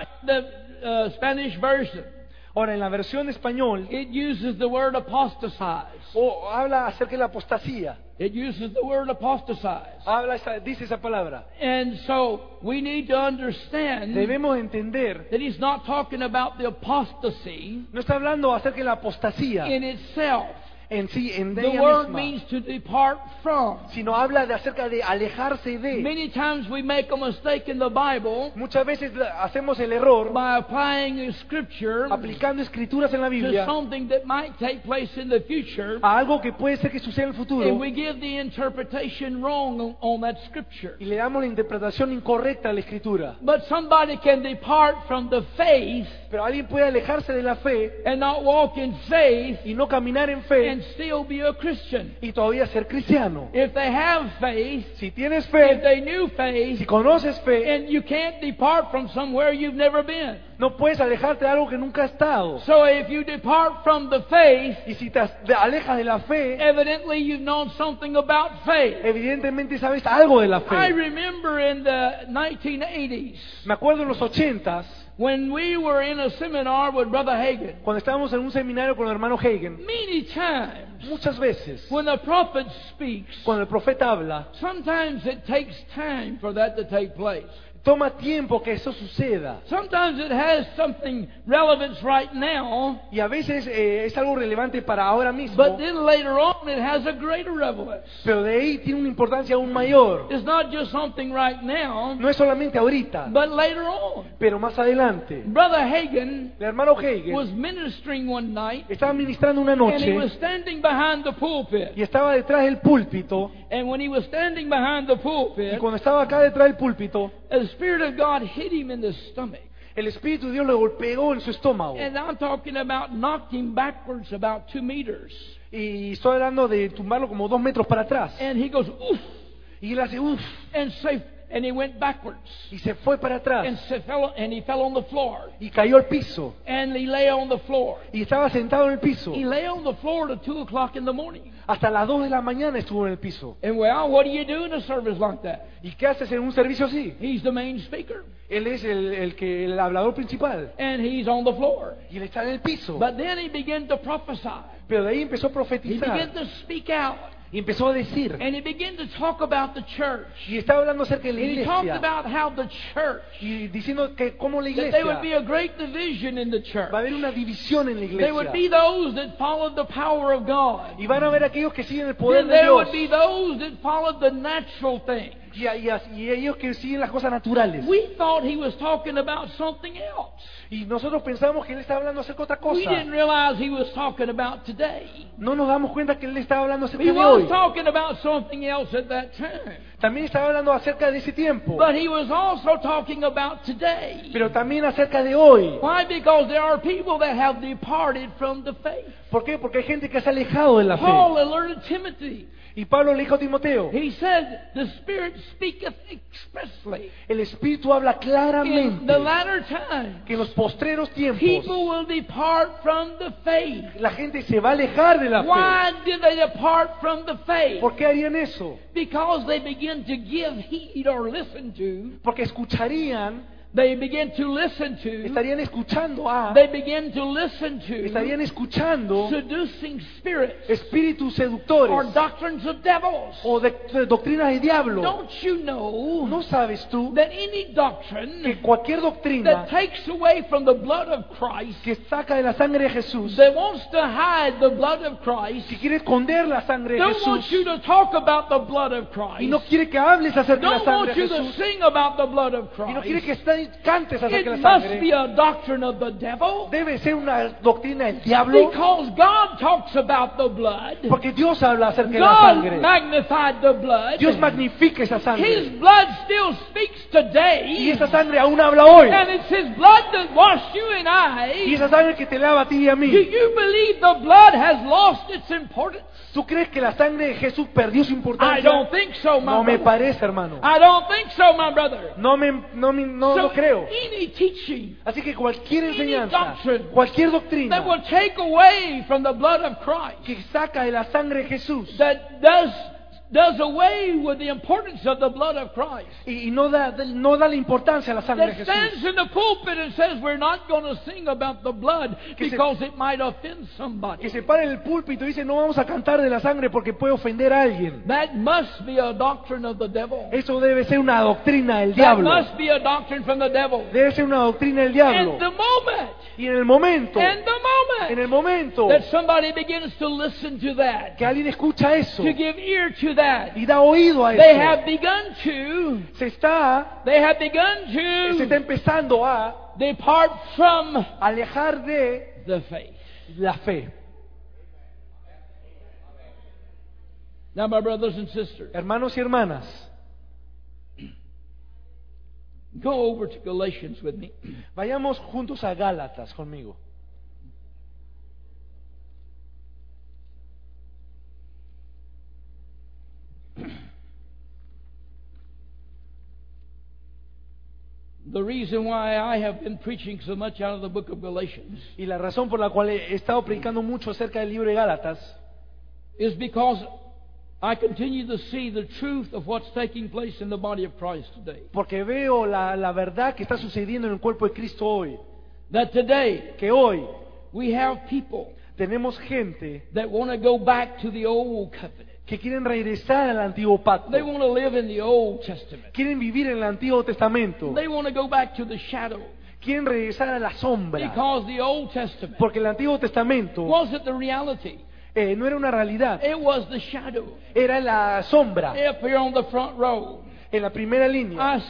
the Spanish version, Ahora, en la versión español, it uses the word apostatize. habla acerca de la apostasía. It uses the word apostatize. Dice esa palabra. And so we need to understand Debemos entender, that he's not talking about the apostasy no está hablando acerca de la apostasía in itself. en sí, en The ella word misma, means to depart from. sino habla acerca de alejarse de. Many times we make a mistake in the Bible Muchas veces hacemos el error by applying a scripture aplicando escrituras en la to Biblia something that might take place in the future, a algo que puede ser que suceda en el futuro and we give the interpretation wrong on that scripture. y le damos la interpretación incorrecta a la escritura. But somebody can depart from the faith Pero alguien puede alejarse de la fe and not walk in faith y no caminar en fe and still be a Christian. y todavía ser cristiano. If they have faith, Si tienes if fe, they knew faith, si conoces fe, and you can't depart from somewhere you've never been. no puedes alejarte de algo que nunca has estado. So if you depart from the faith, Y si te alejas de la fe, evidently you've known something about faith. evidentemente sabes algo de la I fe. remember in the 1980s Me acuerdo en los 80s, when we were in a seminar with Brother Hagin. cuando estábamos en un seminario con el hermano Hagen, Many times muchas veces, when the prophet speaks, cuando el profeta habla, sometimes it takes time for that to take place. toma tiempo que eso suceda. Sometimes it has something relevance right now, Y a veces es algo relevante para ahora mismo, but then later on it has a greater relevance. pero de ahí tiene una importancia aún mayor. It's not just something right now, No es solamente ahorita, but later on. pero más adelante. Brother Hagin El hermano was Hagen ministering one night, estaba ministrando una and he was noche standing behind the pulpit. y estaba detrás del púlpito. And when he was standing behind the Y pulpit, cuando estaba acá detrás del púlpito, the Spirit of God hit him in the stomach. el Espíritu de Dios le golpeó en su estómago. And I'm talking about knocked him backwards about 2 meters. Y estoy hablando de tumbarlo como 2 metros para atrás. And he goes, oof, Y él hace uff. and say, and he went backwards. y se fue para atrás And he fell on the floor. y cayó al piso And he lay on the floor. y estaba sentado en el piso. He lay on the floor till 2 o'clock in the morning. Hasta las 2 de la mañana estuvo en el piso. And well, what do you do in a service like that? ¿Y qué haces en un servicio así? He's the main speaker. Él es el hablador principal And he's on the floor. y él está en el piso. But then he began to prophesy. Pero de ahí empezó a He profetizar began to speak out. y empezó a decir And he began to talk about the church. y estaba hablando acerca de la And he talked iglesia about how the church, y diciendo que como la that there would be iglesia a great division in the church. va a haber una división en la There would be iglesia those that followed the power of God. y van a haber aquellos que siguen el poder Then de there Dios would be those that followed the natural thing. y ellos que siguen las cosas naturales. We thought he was talking about something else. Y nosotros pensamos que él estaba hablando acerca de otra We cosa. didn't realize he was talking about today. No nos damos cuenta que él estaba hablando acerca He de was hoy. talking about something else at that time. También estaba hablando acerca de ese tiempo, But he was also talking about today. pero también acerca de hoy. Why? Because there are people that have departed from the faith. ¿Por qué? Porque hay gente que se ha alejado de la fe. Paul alerted Timothy. Y Pablo le dijo a Timoteo, He said, the Spirit speaketh expressly. el Espíritu habla In claramente the latter time, que en los postreros tiempos people will depart from the faith. la gente se va a alejar de la fe. Why did they depart from the faith? ¿Por qué harían eso? Because they begin to give heed or listen to. Porque escucharían, They begin to listen to. estarían escuchando They begin to listen estarían to escuchando seducing spirits espíritus or seductores doctrines of devils. o de doctrinas de diablo. Don't you know ¿No sabes tú that any doctrine que cualquier doctrina that takes away from the blood of Christ, que saca de la sangre de Jesús, that wants to hide the blood of Christ, que quiere esconder la sangre de don't want you Jesús to talk about the blood of y Christ, no quiere que hables acerca de la don't sangre want de you to Jesús sing about the blood of y no quiere Christ, que cantes acerca de it la must be sangre, a doctrine of the devil, debe ser una doctrina del diablo, because God talks about the blood. porque Dios habla acerca de la God sangre. magnified the blood. Dios magnifica esa His sangre blood still speaks y today. esa sangre aún habla hoy And it's His blood that washed you and y I. esa sangre que te lava a ti y a Do mí. you believe the blood has lost its importance? ¿Tú crees que la sangre de Jesús perdió su I importancia? don't think so, my No me brother. parece, hermano. I don't think so, my brother. No So lo creo. any teaching Así que cualquier Any enseñanza, doctrine cualquier that doctrina will take away from the blood of Christ, que saca de la sangre de Jesús that does away with the importance of the blood of Christ, y no da la importancia a la sangre de that Jesús, stands in the pulpit and says we're not going to sing about the blood Que se- because it might offend somebody. que se para en el púlpito y dice no vamos a cantar de la sangre porque puede ofender a alguien. That must be a doctrine of the devil. Eso debe ser una doctrina del That diablo. must be a doctrine from the devil. Debe ser una doctrina del diablo. And the moment, Y en el momento that somebody begins to listen to that, que alguien escucha eso to give ear to that, y da oído a they eso, have begun to se está empezando a depart from alejar de the faith. la fe. Now, my brothers and sisters, Hermanos y hermanas, go over to Galatians with me. vayamos juntos a Gálatas conmigo. The reason why I have been preaching so much out of the book of Galatians Y la razón por la cual he estado predicando mucho acerca del libro de Gálatas is because I continue to see the truth of what's taking place in the body of Christ today. porque veo la verdad que está sucediendo en el cuerpo de Cristo hoy. That today Que hoy we have people tenemos gente that want to go back to the old covenant. que quieren regresar al antiguo pacto. They want to live in the Old Testament. Quieren vivir en el Antiguo Testamento. They want to go back to the shadow. Quieren regresar a la sombra. Because the Old Testament Porque el Antiguo Testamento wasn't the reality. no era una realidad. It was the shadow. Era la sombra. Up here on the front row, En la primera línea. I see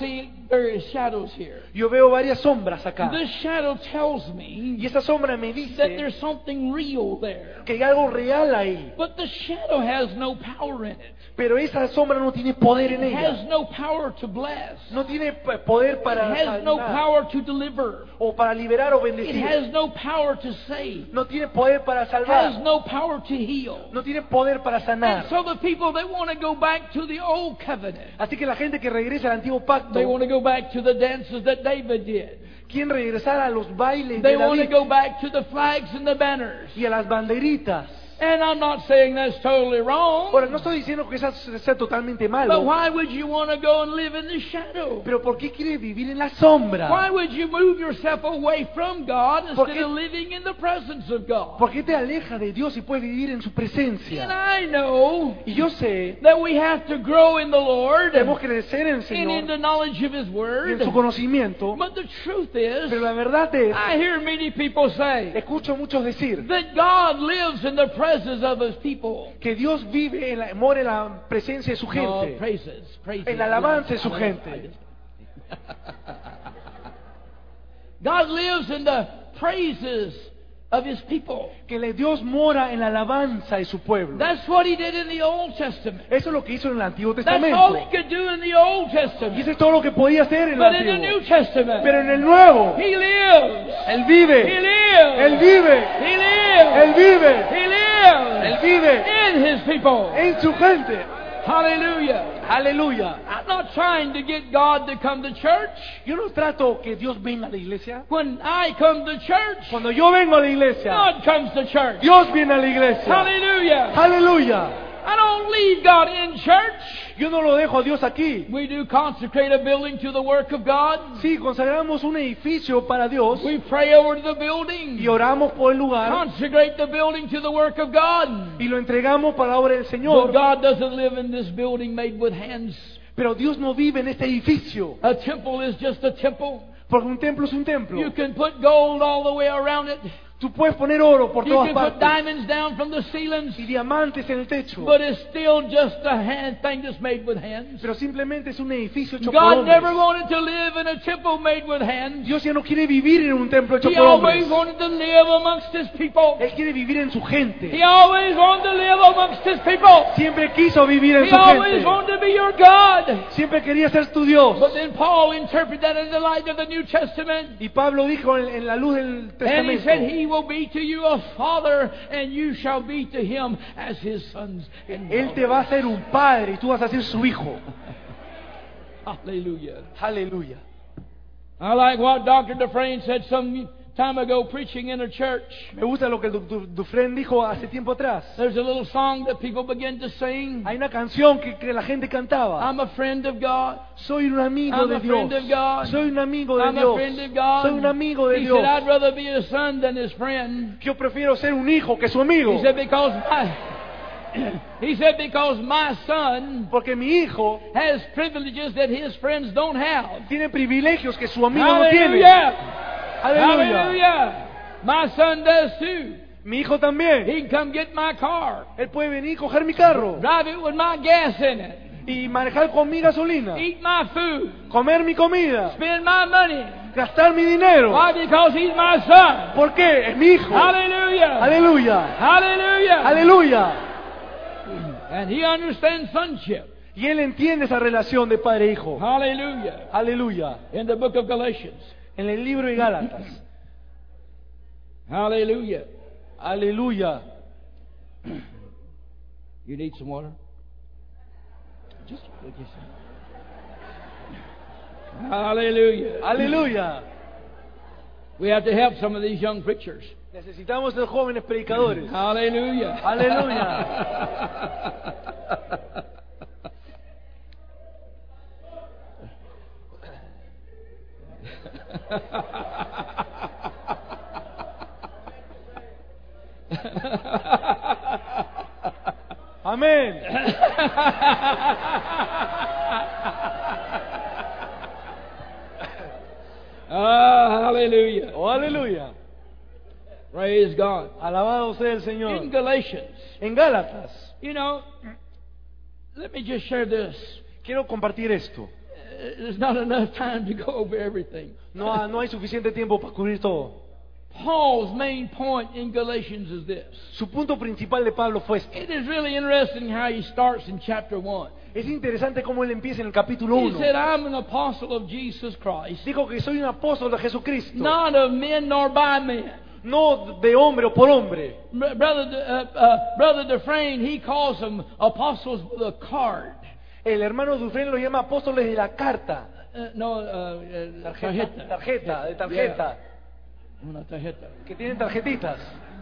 various shadows here. Yo veo varias sombras acá. This shadow tells me Y esa sombra me that dice there's something real there. que hay algo real ahí. But the shadow has no power in it. Pero esa sombra no tiene poder en It has ella. no power to bless. No tiene poder It para has no sanar, power to deliver. o para liberar o It bendecir. has no power to save. No tiene poder para It has salvar. no power to heal. No tiene poder para sanar. And so the people, they want to go back to the old covenant. Así que la gente que regresa al antiguo They pacto, want to go back to the dances that David did. quieren regresar a los bailes They de want to David go back to the flags and the banners. y a las banderitas. And I'm not saying that's totally wrong. Ahora, no estoy diciendo que eso sea totalmente But malo, why would you want to go and live in the shadow? pero ¿por qué quiere vivir en la sombra? Why would you move yourself away from God ¿Por instead qué? of living in the presence of God? ¿Por qué te aleja de Dios y puedes vivir en su And presencia? I know Y yo sé that we have to grow in the Lord debemos and crecer en el in Señor the knowledge of His y Word. en su conocimiento, But the truth is, pero la verdad es, I hear many people say escucho a muchos decir that God lives in the presence of His people. que Dios vive, mora en la presencia de su No, gente, praises. en la alabanza de su gente. God lives in the praises of His people. Que Dios mora en la alabanza de su pueblo. That's what He did in the Old Testament. Eso es lo que hizo en el Antiguo That's all He Testamento. could do in the Old Y Testament. eso es todo lo que podía hacer en el But in the New Antiguo. Testament, Pero en el Nuevo, He lives. Él He vive, lives. Él vive, He lives. Él vive, He Él lives vive in His people. en su gente. Hallelujah. Aleluya. I'm not trying to get God to come to church. Yo no trato que Dios venga a la iglesia. When I come to church, Cuando yo vengo a la iglesia, God comes to church. Dios viene a la iglesia. Hallelujah. Aleluya. I don't leave God in church. Yo no lo dejo a Dios aquí. We do consecrate a building to the work of God. Sí, consagramos un edificio para Dios We pray over the building. y oramos por el lugar Consecrate the building to the work of God. y lo entregamos para la obra del But Señor. God doesn't live in this building made with hands. Pero Dios no vive en este edificio, A temple is just a temple. porque un templo es un templo. You can put gold all the way around it. Tú puedes poner oro por You todas can put partes diamonds down from the ceilings. y diamantes en el techo, But it's still just a hand thing that's made with hands. pero simplemente es un edificio hecho por God never hombres. wanted to live in a temple made with hands. Dios ya no quiere vivir en un templo hecho He por always hombres. wanted to live amongst His people. Él quiere vivir en su He gente. always wanted to live amongst His people. Siempre quiso vivir en He su always gente. wanted to be your God. Siempre quería ser tu Dios. But then Paul interpreted that in the light of the New Testament. Y Pablo dijo en la luz del And he said, Testamento, He will be to you a father, and you shall be to him as his sons and Él te daughters. va a ser un padre y tú vas a ser su hijo. Hallelujah. Aleluya. I like what Dr. Dufresne said some time ago preaching in a church. Me gusta lo que el doctor Dufresne dijo hace tiempo atrás. There's a little song that people begin to sing. Hay una canción que la gente cantaba. I'm a friend of God. Soy un amigo I'm de a Dios. friend of God. Soy un amigo de I'm a Dios. friend of God. Soy un amigo de He Dios. said, I'd rather be a son than his friend. Yo prefiero ser un hijo que su amigo. He said, because my son Porque mi hijo has privileges that his friends don't have. tiene privilegios que su amigo no tiene. Hallelujah. Aleluya. Hallelujah. My son does too. Mi hijo también. He can come get my car, Él puede venir y coger mi carro drive it with my gas in it, y manejar con mi gasolina, eat my food, comer mi comida, spend my money. gastar mi dinero. Why? Because he's my son. ¿Por qué? Es mi hijo. Hallelujah. Aleluya. Hallelujah. Aleluya. And he understands sonship. Y él entiende esa relación de padre e hijo. Hallelujah. Aleluya. In the book of Galatians. En el libro de Gálatas. Hallelujah. Aleluya. You need some water? Just what you said. Hallelujah. Aleluya. We have to help some of these young preachers. Necesitamos ser jóvenes predicadores. Hallelujah. Aleluya. Amén. Hallelujah. Oh, aleluya. Praise God. Alabado sea el In Señor. Galatians, En Gálatas, let me just share this. quiero compartir esto. there's not enough time to go over everything. No hay suficiente tiempo para cubrir todo. Paul's main point in Galatians is this. Su punto principal de Pablo fue este. It is really interesting how he starts in chapter 1. Es interesante cómo él empieza en el capítulo He 1. said, I'm an apostle of Jesus Christ, Dijo que soy un apóstol de Jesucristo. not of men nor by men. No de hombre o por hombre. Brother Dufresne, he calls them apostles with a card. El hermano Dufresne lo llama apóstoles de la carta. Tarjeta. De tarjeta. Una tarjeta. Que tienen tarjetitas.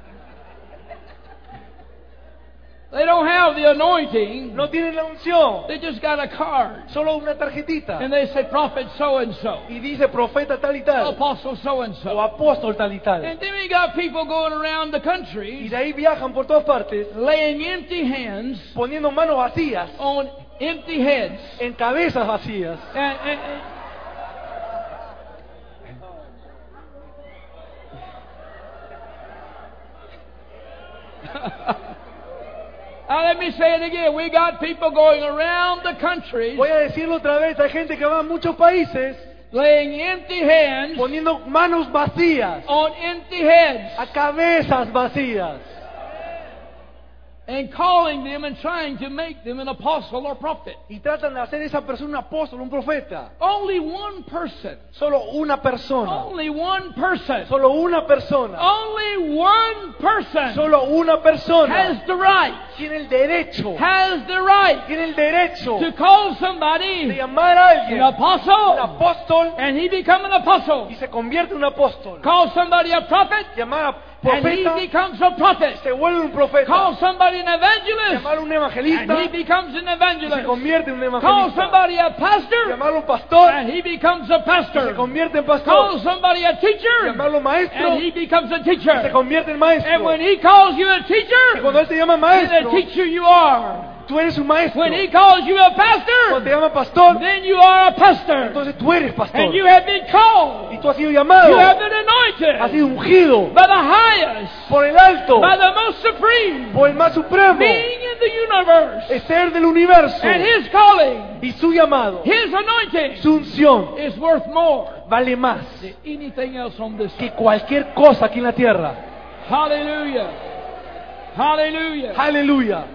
They don't have the anointing. No tienen la unción. They just got a card. Solo una tarjetita. And they say prophet so and so, Y dice profeta tal y tal. apostle so and O so. apóstol tal y tal. And then we got people going around the Y country de ahí viajan por todas partes. laying empty hands Poniendo manos vacías. on empty heads. En cabezas vacías. Now let me say it again. We got people going around the country Voy a decirlo otra vez. Hay gente que va a muchos países. laying empty hands Poniendo manos vacías. on empty heads A cabezas vacías. and calling them and trying to make them an apostle or prophet. Y tratan de hacer esa persona un apóstol, un profeta. Only one person. Solo una persona. Only one person. Solo una persona. Only one person Solo una persona. has the right. Tiene el derecho. Has the right Tiene el derecho to call de somebody llamar a alguien an un apostle apóstol and he become an apostle. y se convierte en un apóstol. Call somebody a prophet Llamar a and he profeta becomes a prophet. se vuelve un profeta. Call somebody an evangelist Llamar a un and evangelista he becomes an y se evangelist. convierte en un Call evangelista. somebody a pastor Llamarlo un pastor and he becomes a y se pastor. convierte en Call pastor. somebody a teacher Llamarlo maestro and he becomes a y se teacher. convierte en And maestro. when he calls you a Y teacher, cuando él te llama then maestro, a teacher you are. tú eres un maestro. When he calls you a Cuando pastor, te llama pastor, then you are a pastor. entonces tú eres pastor. And you have been called. Y tú has sido llamado, You have been has sido anointed ungido by the highest, por el alto, by the most supreme por el más supremo, being in the universe. el ser del universo. And his calling, Y su llamado, his anointing, su unción, is worth more vale más than anything else on this que earth. cualquier cosa aquí en la tierra. Hallelujah. Hallelujah. Aleluya.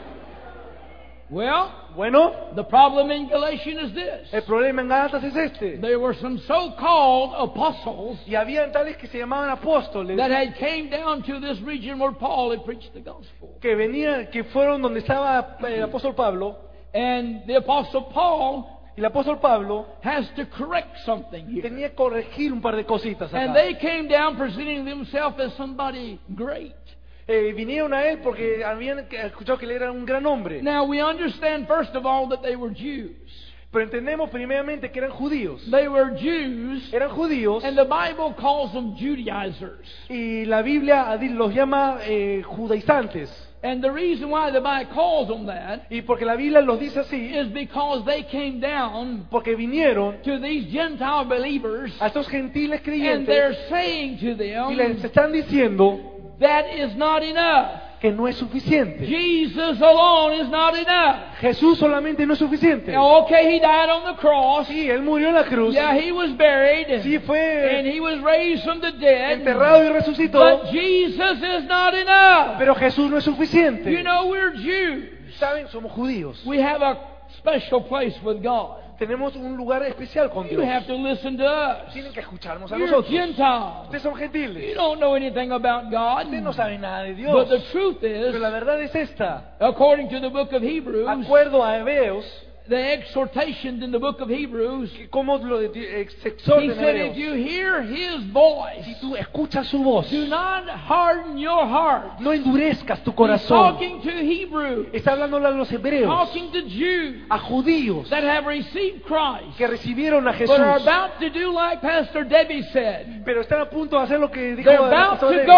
Well, Bueno, the problem in Galatians is this. el problema en Gálatas es este. There were some so-called apostles Y habían tales que se llamaban apóstoles that had came down to this region where Paul had preached the gospel. que venían, que fueron donde estaba el apóstol Pablo. And the apostle Paul Y el apóstol Pablo has to correct something here. tenía que corregir un par de cositas And acá. they came down presenting themselves as somebody great. Vinieron a él porque habían escuchado que él era un gran hombre. Now we understand first of all that they were Jews. Pero entendemos primeramente que eran judíos. They were Jews, Eran judíos and the Bible calls them Judaizers. y la Biblia los llama judaizantes. And the reason why the Bible calls them that Y porque la Biblia los dice así, is because they came down porque vinieron to these Gentile believers a estos gentiles and they're creyentes saying to y les them, están diciendo that is not enough. que no es suficiente. Jesus alone is not enough. Jesús solamente no es suficiente. Now, okay, he died on the cross. Sí, él murió en la cruz. Yeah, he was buried. Sí, And fue he was raised from the dead. enterrado y resucitó. But Jesus is not enough. Pero Jesús no es You suficiente. know, we're Jews. Saben, somos judíos. We have a special place with God. Tenemos un lugar especial con You Dios. have to listen to us. Tienen que escucharnos a You're nosotros. Gentiles. Ustedes son You gentiles. don't know anything about God. Ustedes no saben nada de But Dios. the truth is, Pero la verdad es esta. according to the book of Hebrews, Acuerdo a Hebreos, the exhortations in the book of Hebrews, que cómo se he exhorta en said, if Hebreos. you hear his voice, Si tú escuchas su voz, do not harden your heart. no endurezcas tu He's corazón. talking to Hebrews, Está hablándole a los hebreos, talking to Jews a judíos that have received Christ, que recibieron a but are Jesús, about to do like Pastor Debbie said. pero están a punto de hacer lo que dijo They're el about pastor to David. go back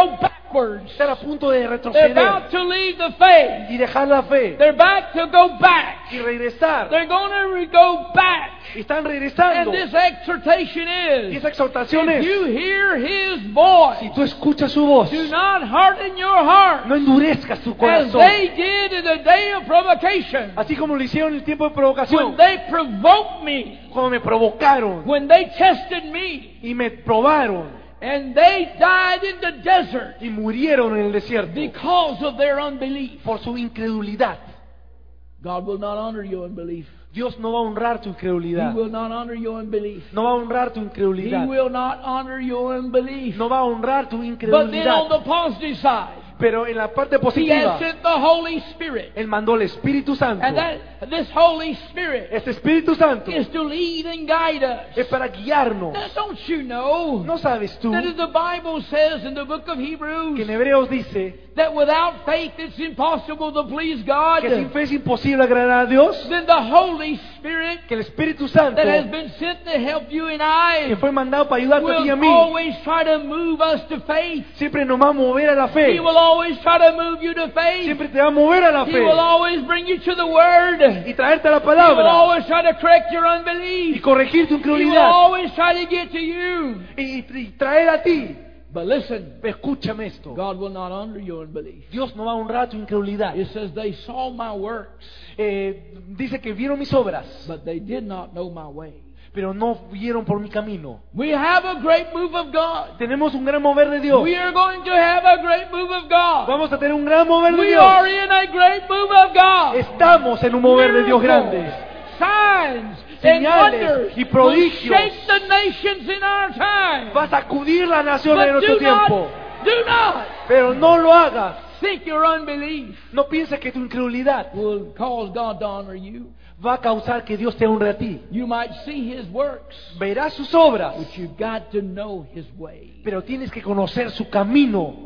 backwards. Están a punto de They're retroceder about to leave the faith. y dejar la fe They're back to go back. y regresar. They're going to go back. Y están And regresando. this exhortation Y is, esa exhortación if es, you hear His si voice, tú escuchas su voz, do not harden your heart, no endurezcas tu as corazón. they did in the day of provocation, Así como lo hicieron en el tiempo de when provocación, they provoked me, cuando me provocaron when they tested me, y me probaron and they died in the desert y murieron en el desierto because of their unbelief. por su incredulidad. God will not honor your unbelief. Dios no va a honrar tu He incredulidad. will not honor your unbelief. No va a honrar tu He incredulidad. will not honor your unbelief. No va a honrar tu But then on incredulidad. the positive side, Pero en la parte He positiva, has sent the Holy Spirit. Él mandó el Espíritu Santo. And this Holy Spirit Este Espíritu Santo is to lead and guide us. es para guiarnos. Now, don't you know ¿No sabes tú that as the Bible says in the book of que Hebrews en Hebreos dice that without faith it's impossible to please God? que sin fe es imposible agradar a Dios? Then the Holy Spirit Que el Espíritu Santo, that has been sent to help you and que I fue mandado para ayudarte a ti y a will mí, always try to move us to faith. siempre nos va a mover a la fe. He will always try to move you to faith. Siempre te va a mover a la He fe will always bring you to the Word. y traerte a la He will palabra always try to correct your y unbelief. corregir tu He will incredulidad always try to get to you. y traer a ti. But listen, Escúchame esto. God will not honor your unbelief. Dios no va a honrar tu incredulidad. It says they saw my works, Dice que vieron mis obras, but they did not know my ways. pero no vieron por mi camino. We have a great move of God. Tenemos un gran mover de Dios. We are going to have a great move of God. Vamos a tener un gran mover de We Dios. are in a great move of God. Estamos en un mover de Dios Miracles, grande. signs, and Señales wonders y will prodigios. shake the nations in our time. Va a sacudir la nación en But nuestro do not, tiempo. do not Pero no lo hagas. think your unbelief No pienses que tu incredulidad will cause God to honor you. va a causar que Dios te honre a ti. You might see His works, Verás sus obras, but you've got to know His way. pero tienes que conocer su camino.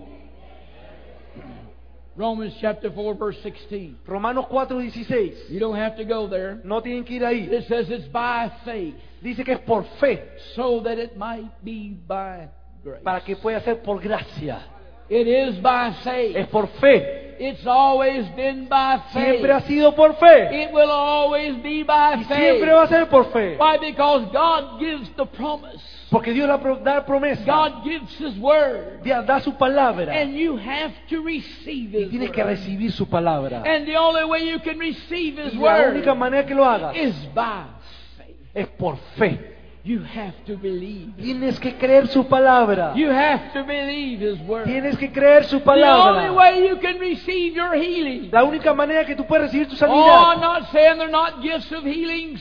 Romans chapter 4, verse 16. Romanos 4:16. You don't have to go there. No tienen que ir ahí. It says it's by faith, Dice que es por fe, so that it might be by grace. para que pueda ser por gracia. It is by faith. Es por fe. It's always been by faith. Siempre ha sido por fe. It will always be by Y faith. siempre va a ser por fe. Why? Because God gives the promise. Porque Dios da promesa. God gives His word. Dios da su palabra. And you have to receive Y His tienes que word. recibir su palabra. And the only way you can receive His Y la única word manera que lo hagas is by faith. es por fe. You have to believe. Tienes que creer su palabra. You have to believe His word. Tienes que creer su The only palabra. way you can receive your healing. La única manera que tú puedes recibir tu Oh, I'm sanidad. not saying they're not gifts of healings.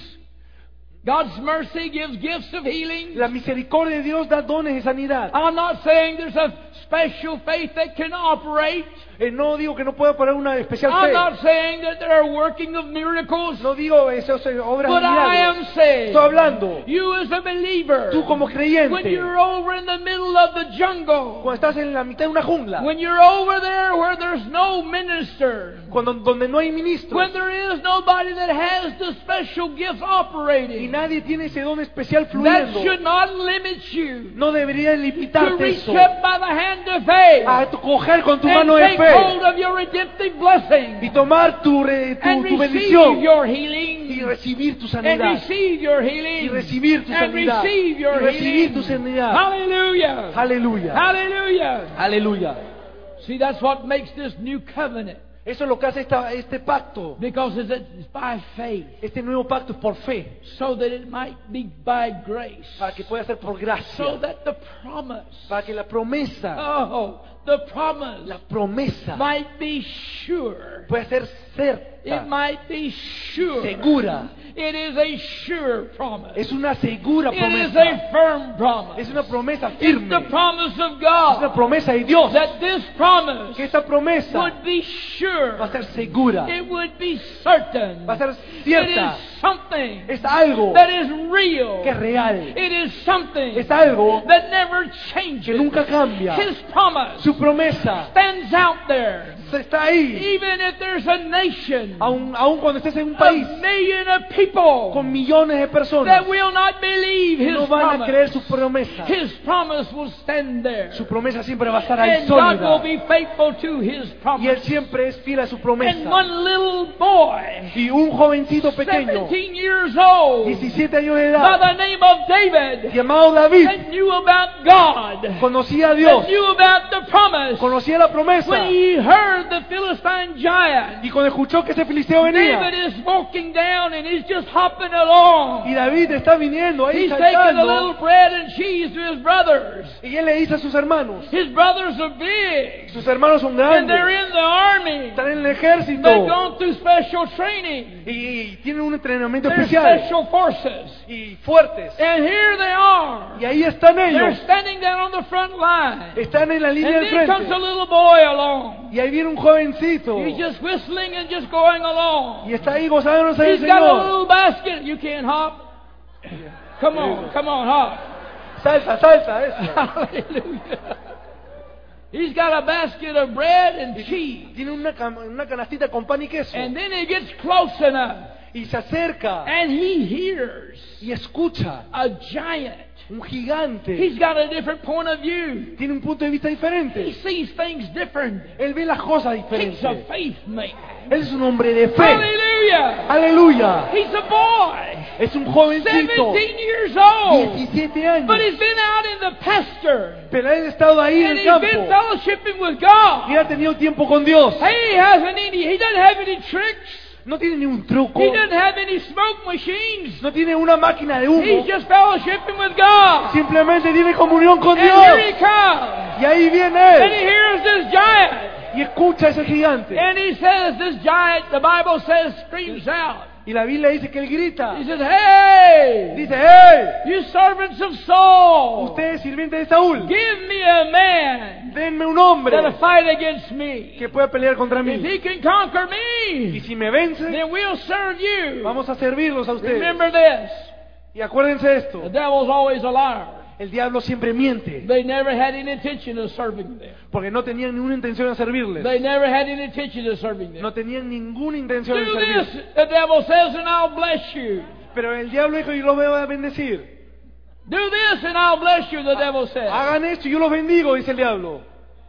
God's mercy gives gifts of healing. La misericordia de Dios da dones de sanidad. I'm not saying there's a special faith that can operate. No digo que no pueda poner una especial I'm fe. not saying that there are working of miracles. No digo esas obras de But I am milagros. saying, Estoy hablando. you as a believer, Tú como when creyente, you're over in the middle of the jungle, cuando estás en la mitad de una jungla, when you're over there where there's no minister, donde no hay ministros when there is nobody that has the special gifts y operating, nadie tiene ese don especial that fluyendo, should not limit you no debería to limitarte reach eso up by the hand of faith a coger con tu and mano de take fe hold of your redemptive blessing y tomar tu and receive bendición your y healing recibir tu and sanidad receive your y healing recibir tu and sanidad receive y your recibir tu healing. sanidad. Hallelujah. Aleluya. Hallelujah. Aleluya. See, that's what makes this new covenant. Eso es lo que hace este pacto. Because it's by faith, Este nuevo pacto es por fe, so that it might be by grace, para que pueda ser por so gracia, that the promise, para que la promesa the promise might be sure. pueda ser It certa, might be sure. segura. It is a sure promise. Es una segura It is promesa. a firm promise. Es una promesa It's firme. the promise of Es una God promesa de Dios. that this promise Que esta promesa would be sure. va a ser segura, It would be certain. va a ser It cierta. is something Es algo that is real. que es real. It is something Es algo that never que changes. nunca cambia. His promise Su promesa stands out there. está ahí. Even if there's a nation nation, aun cuando estés en un a país million of people con millones de personas that will not believe que His no van a creer promise, su promesa, His promise will stand there. su promesa siempre va a estar ahí And God will sólida. be faithful to His Y Él promise. siempre es fiel a su And promesa. one little boy, Y un jovencito pequeño, 17 years old, 17 años de by edad, the name of David, llamado David, that knew about God, conocía a Dios, that knew about the promise. conocía la promesa. When he heard the Philistine giant, Y cuando escuchó que ese filisteo venía, David is walking down and he's just hopping along. y David está viniendo ahí He's taking a little saltando, bread and cheese to his brothers. y él le dice a sus hermanos, His brothers are big, sus hermanos son and they're grandes, in the army. están en el They've ejército, gone through special training. y tienen un entrenamiento They're especial, special forces. y fuertes. And here they are. Y ahí están They're ellos, standing down on the front line. están en la And línea del then comes a frente. little boy along. Y ahí viene un jovencito, He's just whistling and just going along. y está ahí gozándose del He's got a Señor. little basket. You can't hop. Come on, hop. Salta, salta, eso. Hallelujah. He's got a basket of bread and cheese. Tiene una canastita con pan y queso. And then he gets close enough. Y se acerca And he hears y escucha a giant. un gigante. He's got a different point of view. Tiene un punto de vista He diferente. sees things different. Él ve las cosas He's a diferentes. faith man. Él es un hombre de fe. Hallelujah. Aleluya. He's a boy. Es un jovencito, 17 years old. 17 años. But he's been out in the pasture. Pero él ha estado ahí en And el he's been campo. fellowshipping with God. Y ha tenido tiempo con Dios. He doesn't have any tricks. No tiene ni un truco. He doesn't have any smoke machines. No tiene una máquina de humo. He's just fellowshipping with God. Simplemente tiene comunión con And Dios. here he comes. Y ahí viene And he él. hears this giant. Y escucha a ese gigante. And he says, this giant, the Bible says, screams out. Y la Biblia dice que él grita. He says, hey, Dice, ¡hey! you servants of Saul, Ustedes sirvientes de Saúl, give me a man denme un hombre that'll fight against me. que pueda pelear contra If mí. he can conquer Y me, si me vence, then we'll serve you. vamos a servirlos a ustedes. Remember this, Y acuérdense de esto. the devil's always a liar. El diablo siempre miente. They never had any intention of serving them. Porque no tenían ninguna intención de servirles. They never had any intention of serving them. No tenían ninguna intención de Do servirles. this, the devil says, and I'll bless you. Pero el diablo dijo, yo los voy a bendecir. Do this, and I'll bless you, the devil says. Hagan esto y yo los bendigo, dice el diablo.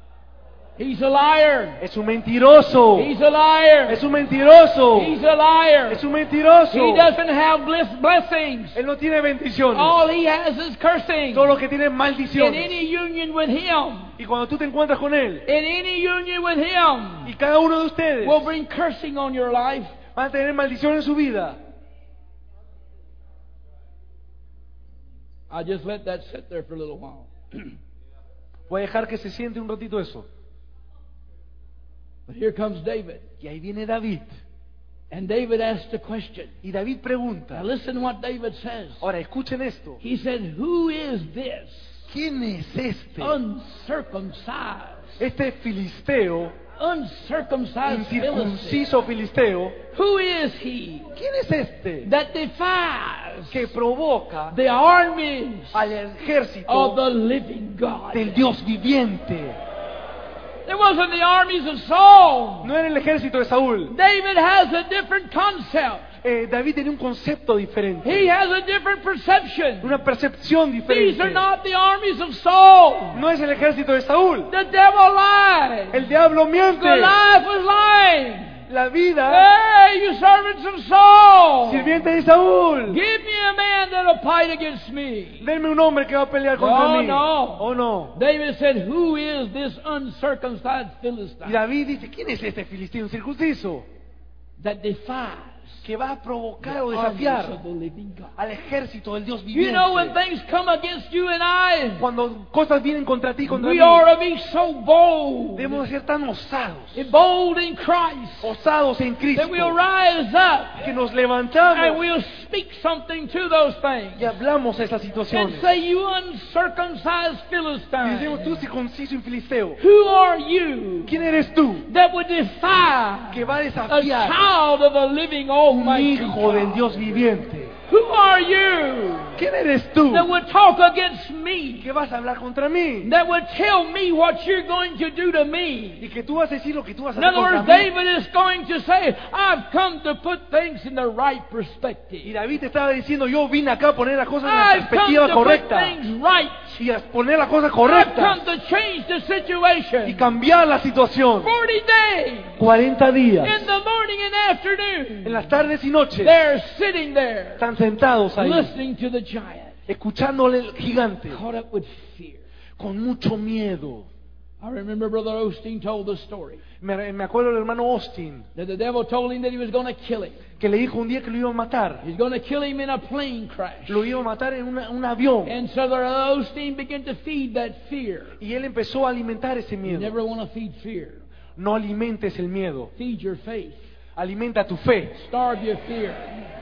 He's a liar. Es un mentiroso. He's a liar. Es un mentiroso. He's a liar. Es un mentiroso. He doesn't have blessings. Él no tiene bendiciones. All he has is cursing. Todo lo que tiene es In maldiciones. any union with him, Y cuando tú te encuentras con él, in any union with him, y cada uno de ustedes will bring cursing on your life. van a tener maldición en su vida. I just let that sit there for a little while. Voy a dejar que se siente un ratito eso. But here comes David. Y ahí viene David. And David asked a question. Y David pregunta. Now listen what David says. Ahora, escuchen esto. He said, who is this ¿Quién es este? uncircumcised, Este filisteo, uncircumcised Philistine? incircunciso filisteo. Who is he ¿Quién es este? that defies Que provoca the armies al ejército of the living God? del Dios viviente. It wasn't the armies of Saul. No era el ejército de Saúl. David has a different concept. David tenía un concepto diferente. He has a different perception. Una percepción These diferente. are not the armies of Saul. No es el ejército de Saúl. The devil lied. El diablo miente. Goliath was lying. La vida, Hey, you servants of Saul, sirviente de Saúl. give me a man that'll fight against me. Denme un hombre que va a pelear contra No, mí. no. Oh, no. David said, who is this uncircumcised Y Philistine David dice, ¿quién es este filisteo circunciso? that defies Que va a provocar o the armies desafiar of the living God? al ejército del Dios You viviente. know, when things come against you and I, Cuando cosas vienen contra ti, contra we mí, ought to be so bold, debemos de ser tan osados. bold in Christ, Osados en Cristo. that we'll rise up Que nos and levantamos we'll speak something to those things y hablamos esas and situaciones. say, you uncircumcised Y decimos, Philistine, tú circunciso y filisteo, who are you ¿quién eres tú that would defy que va a a desafiar child of the living un Almighty hijo del God? Dios viviente? Who are you ¿Qué ¿quién eres tú? that would talk against me, ¿Qué vas a hablar contra mí? that would tell me what you're going to do to me. Y que tú vas a decir lo que tú vas a In hacer other contra words, mí. David is going to say, I've come to put things in the right Y perspective. David te estaba diciendo, yo vine acá a poner las cosas en la I've come perspectiva to put correcta. things right. Y a poner las cosas I've come correctas. to change the Y situation. cambiar la situación. 40 days, 40 días. in the morning and En afternoon, las tardes y noches. they're sitting there, Están sentados ahí. listening to the giant, Escuchándole el gigante. caught up with fear. Con mucho miedo. I remember Brother Osteen told the story Me acuerdo del hermano Austin. that the devil told him that he was going to kill him. Que le dijo un día que lo iba a matar. He's going to kill him in a plane crash. Lo iba a matar en un avión. And so Brother Osteen began to feed that fear. Y él empezó a alimentar ese You miedo. never want to feed fear. No alimentes el miedo. Feed your faith. Alimenta tu fe. Starve your fear.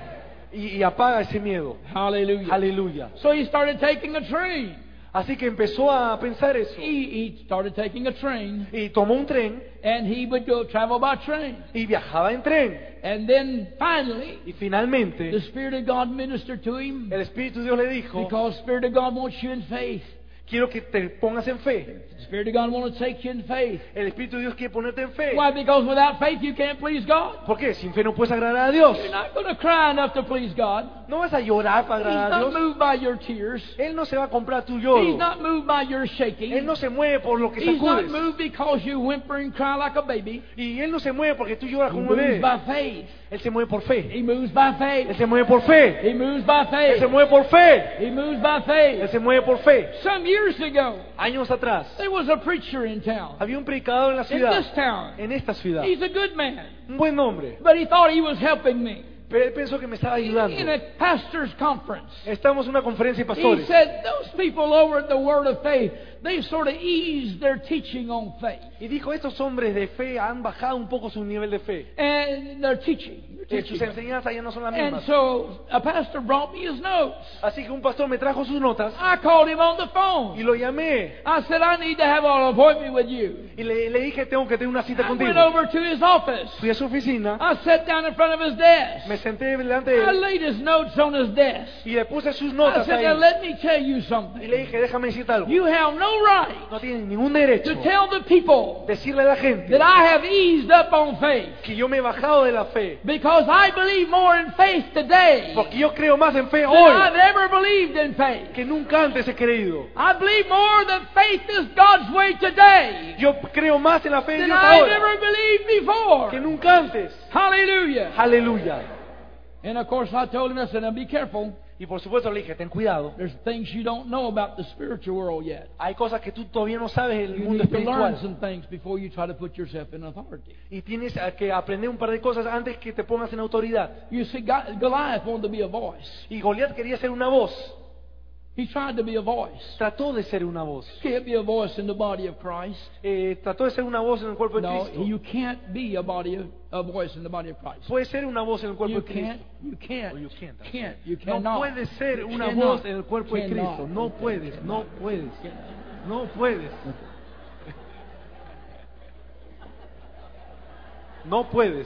Y apaga ese miedo. Hallelujah. Aleluya. So he started taking a train. Así que empezó a pensar eso. He started taking a train, Y tomó un tren and he would go travel by train. y viajaba en tren. And then finally, Y finalmente the Spirit of God ministered to him, el Espíritu de Dios le dijo, because Spirit of God wants you in faith. quiero que te pongas en fe. The Spirit of God wants to take you in faith. El Espíritu de Dios quiere ponerte en fe. Why? Because without faith you can't please God. ¿Por qué? Sin fe no puedes agradar a Dios. You're not going to cry enough to please God. No vas a llorar para He's agradar a not Dios. moved by your tears. Él no se va a comprar tu He's lloro. not moved by your Él shaking. no se mueve por lo que He's not sacudes. moved because you whimper and cry like a baby. Y Él no se mueve porque tú lloras He como un moves bebé. by faith. Él se mueve por fe. He moves by Él faith. se mueve por fe. He moves by Él faith. se mueve por fe. He moves by Él faith. se mueve por fe. Some years ago, Años atrás, there was a preacher in town. había un predicador en la In ciudad. this town. En esta ciudad. He's a good man. Un buen hombre. But he thought he was helping me. Pero él pensó que me estaba ayudando. In a pastor's conference. Estamos en una conferencia de He pastores. said, those people over at the Word of Faith, they've sort of eased their teaching on faith. Y dijo, estos hombres de fe han bajado un poco su nivel de fe. And they're teaching. Sus enseñanzas ya no son las And mismas. so a pastor brought me his notes. Así que un pastor me trajo sus notas I called him on the y phone. lo llamé. I said, I need to have an appointment with you. Y le dije, tengo que tener una cita I contigo. went over to his office. Fui a su oficina, I sat down in front of his desk. me senté delante de I él laid his notes on his desk. y le puse sus I notas said, now ahí. let me tell you Y le something. dije, déjame decirte algo. You have no right No tienes ningún derecho to tell the people decirle a la gente that I have eased up on faith. que yo me he bajado de la fe. Because I believe more in faith today Porque yo creo más en fe than hoy I've ever believed in faith. que nunca antes he creído. I believe more that faith is God's way today Yo creo más en la fe de than Dios I've ahora ever believed que before. nunca antes. Hallelujah. Aleluya. And of course I told him, I said, now be careful. Y por supuesto le dije, ten cuidado. There's things you don't know about the spiritual world yet. Hay cosas que tú todavía no sabes del You mundo need to learn espiritual. some things before you try to put yourself in authority. Y tienes que aprender un par de cosas antes que te pongas en autoridad. You see, Goliath wanted to be a voice. Y Goliat quería ser una voz. He tried to be a voice. Trató de ser una voz. Can't be a voice in the body of Christ. Trató de ser una voz en el cuerpo de No, Cristo. you can't be a voice in the body of Christ. Puede ser una voz en el cuerpo You de Cristo. can't, you can't, Or you can't. you No cannot. puedes ser una Cannot. voz en el cuerpo de Cannot. Cristo. No puedes, no puedes. No puedes. No puedes.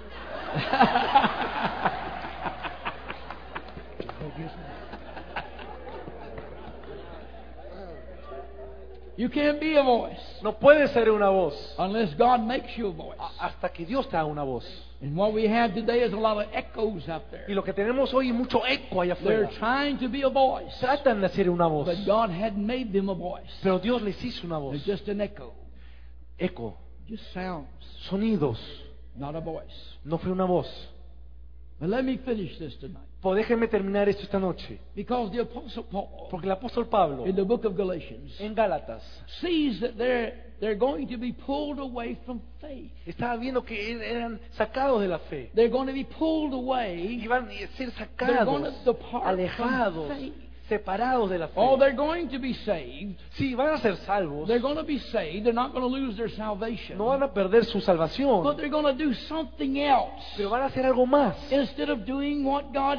You can't be a voice No puedes ser una voz unless God makes you a voice. hasta que Dios te haga una voz. And what we have today is a lot of echoes out there. Y lo que tenemos hoy es mucho eco allá They're afuera. trying to be a voice, Tratan de hacer una voz, but God hadn't made them a voice. pero Dios les hizo una voz. They're just an echo, Eco, just sounds, sonidos. not a voice. No fue una voz. But let me finish this tonight. Pues déjenme terminar esto esta noche. Because the Apostle Paul, Porque el apóstol Pablo, in the book of Galatians, en Gálatas, sees that they're going to be pulled away from faith. estaba viendo que eran sacados de la fe. They're going to be pulled away. Iban a ser They're going sacados, to depart alejados, from faith. separados de la fe. Oh, they're going to be saved. Sí, van a ser salvos. They're going to be saved. They're not going to lose their salvation. No van a perder su But salvación. they're going to do something else. Pero van a hacer algo más. Instead of doing what God had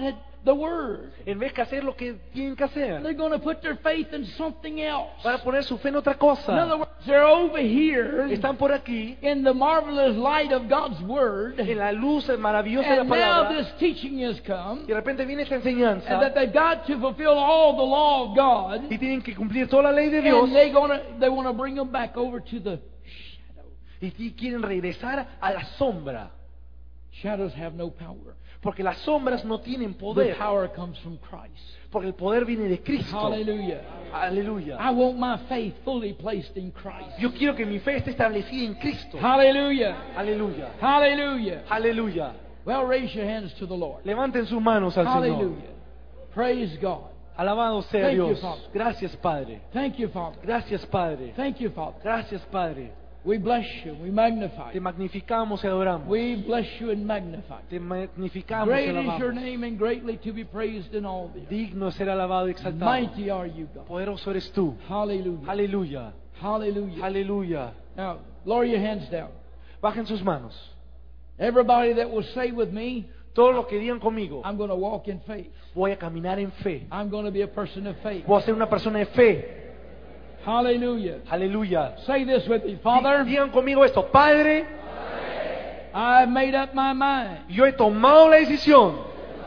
the Word. En vez de hacer lo que tienen que hacer, They're going to put their faith in something else. van a poner su fe en otra In cosa. other words, they're over here Están por aquí, in the marvelous light of God's Word, en la luz maravillosa de la and now palabra, this teaching has come, y de repente viene esta and enseñanza, that they've got to fulfill all the law of God, y tienen que cumplir toda la ley de Dios, and they want to bring them back over to the shadow. y quieren regresar a la sombra, Shadows have no power. porque las sombras no tienen The poder, power comes from Christ. porque el poder viene de Cristo. Hallelujah. Aleluya. I want my faith fully placed in Christ. Yo quiero que mi fe esté establecida en Cristo. Hallelujah. Aleluya. Hallelujah. Aleluya. Well, raise your hands to the Lord. Levanten sus manos al Señor. Hallelujah. Praise God. Alabado sea Thank you, Dios. Father. Gracias, Padre. Thank you, Father. Gracias, Padre. Thank you, Father. Gracias, Padre. We bless you. We magnify Te you. magnificamos y adoramos. We bless you and magnify you. Te magnificamos y Great is your alabamos. name and greatly to be praised in all the earth. Digno de ser alabado y exaltado. Mighty are you, God. Poderoso eres tú. Hallelujah. Aleluya. Hallelujah. Aleluya. Now, lower your hands down. Bajen sus manos. Everybody that will say with me, Todos los que digan conmigo, I'm going to walk in faith. voy a caminar en fe. I'm going to be a person of faith. Voy a ser una persona de fe. Hallelujah. Aleluya. Say this with me. Father, Digan conmigo esto. Padre, I've made up my mind. yo he tomado la decisión.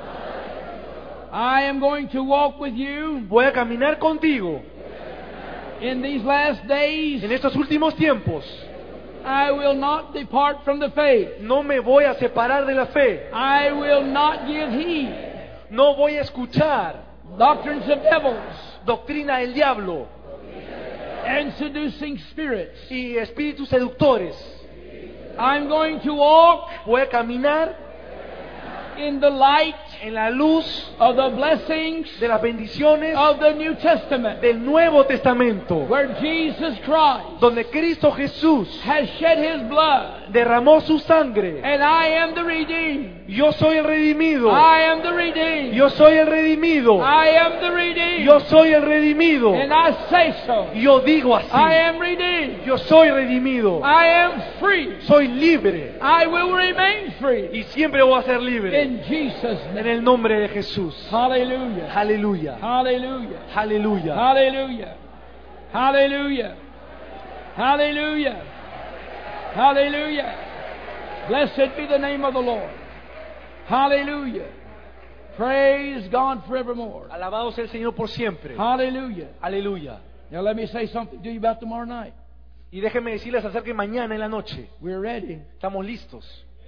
I am going to walk with you Voy a caminar contigo in these last days. en estos últimos tiempos. I will not depart from the faith. No me voy a separar de la fe. I will not give heed. No voy a escuchar Doctrines of devils doctrina del diablo and seducing spirits. y espíritus seductores. I'm going to walk Voy a caminar in the light en la luz of the blessings de las bendiciones of the New Testament, del Nuevo Testamento, where Jesus Christ donde Cristo Jesús has shed His blood, derramó su sangre. and I am the redeemed. Yo soy el redimido. I am the redeemed. Yo soy el redimido. I am the redeemed. Yo soy el redimido. And I say so. Yo digo así. I am redeemed. Yo soy redimido. I am free. Soy libre. I will remain free. Y siempre voy a ser libre. In Jesus' En name. el nombre de Jesús. Hallelujah. Aleluya. Hallelujah. Aleluya. Hallelujah. Hallelujah. Hallelujah. Hallelujah. Blessed be the name of the Lord. Hallelujah. Praise God forevermore. Alabado sea el Señor por siempre. Hallelujah. Aleluya. Now let me say something to you about tomorrow night. Y déjenme decirles acerca de mañana en la noche. We're ready. Estamos listos.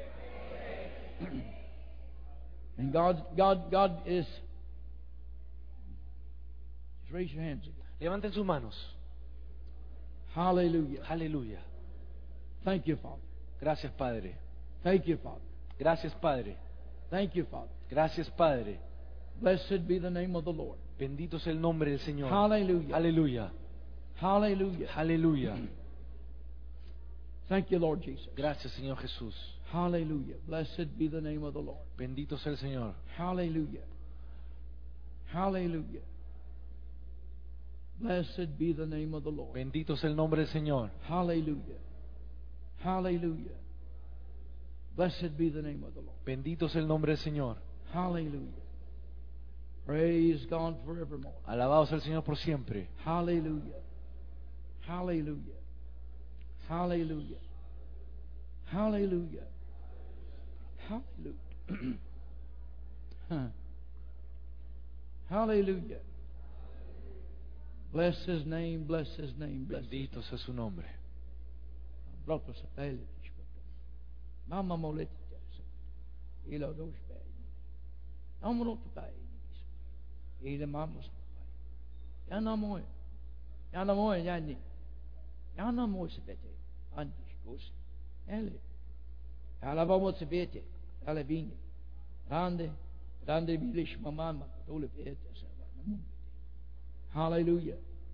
And God is... Just raise your hands. Levanten sus manos. Hallelujah. Aleluya. Thank you, Father. Gracias, Padre. Thank you, Father. Gracias, Padre. Thank you, Father. Gracias, Padre. Blessed be the name of the Lord. Bendito sea el nombre del Señor. Hallelujah. Aleluya. Hallelujah. Aleluya. Thank you, Lord Jesus. Gracias, Señor Jesús. Hallelujah. Blessed be the name of the Lord. Bendito sea el Señor. Hallelujah. Hallelujah. Blessed be the name of the Lord. Bendito sea el nombre del Señor. Hallelujah. Hallelujah. Blessed be the name of the Lord. Bendito sea el nombre del Señor. Hallelujah. Praise God forevermore. Alabado sea el Señor por siempre. Hallelujah. Hallelujah. Hallelujah. Hallelujah. Hallelujah. Hallelujah. Bless His name, bless His name, bless His name. Bendito sea su nombre. Brother Sapele, Mama Molet, Ilo Dosh Bay. Amonot Bay. Ile Mamos. Yanamoy. Yanamoy, Yani. Yanamoy Sapete. Andish goes. Ele. Alabamo Sapete. Alabini. Rande. Rande Bilish Mamma. Dole Pete. Hallelujah.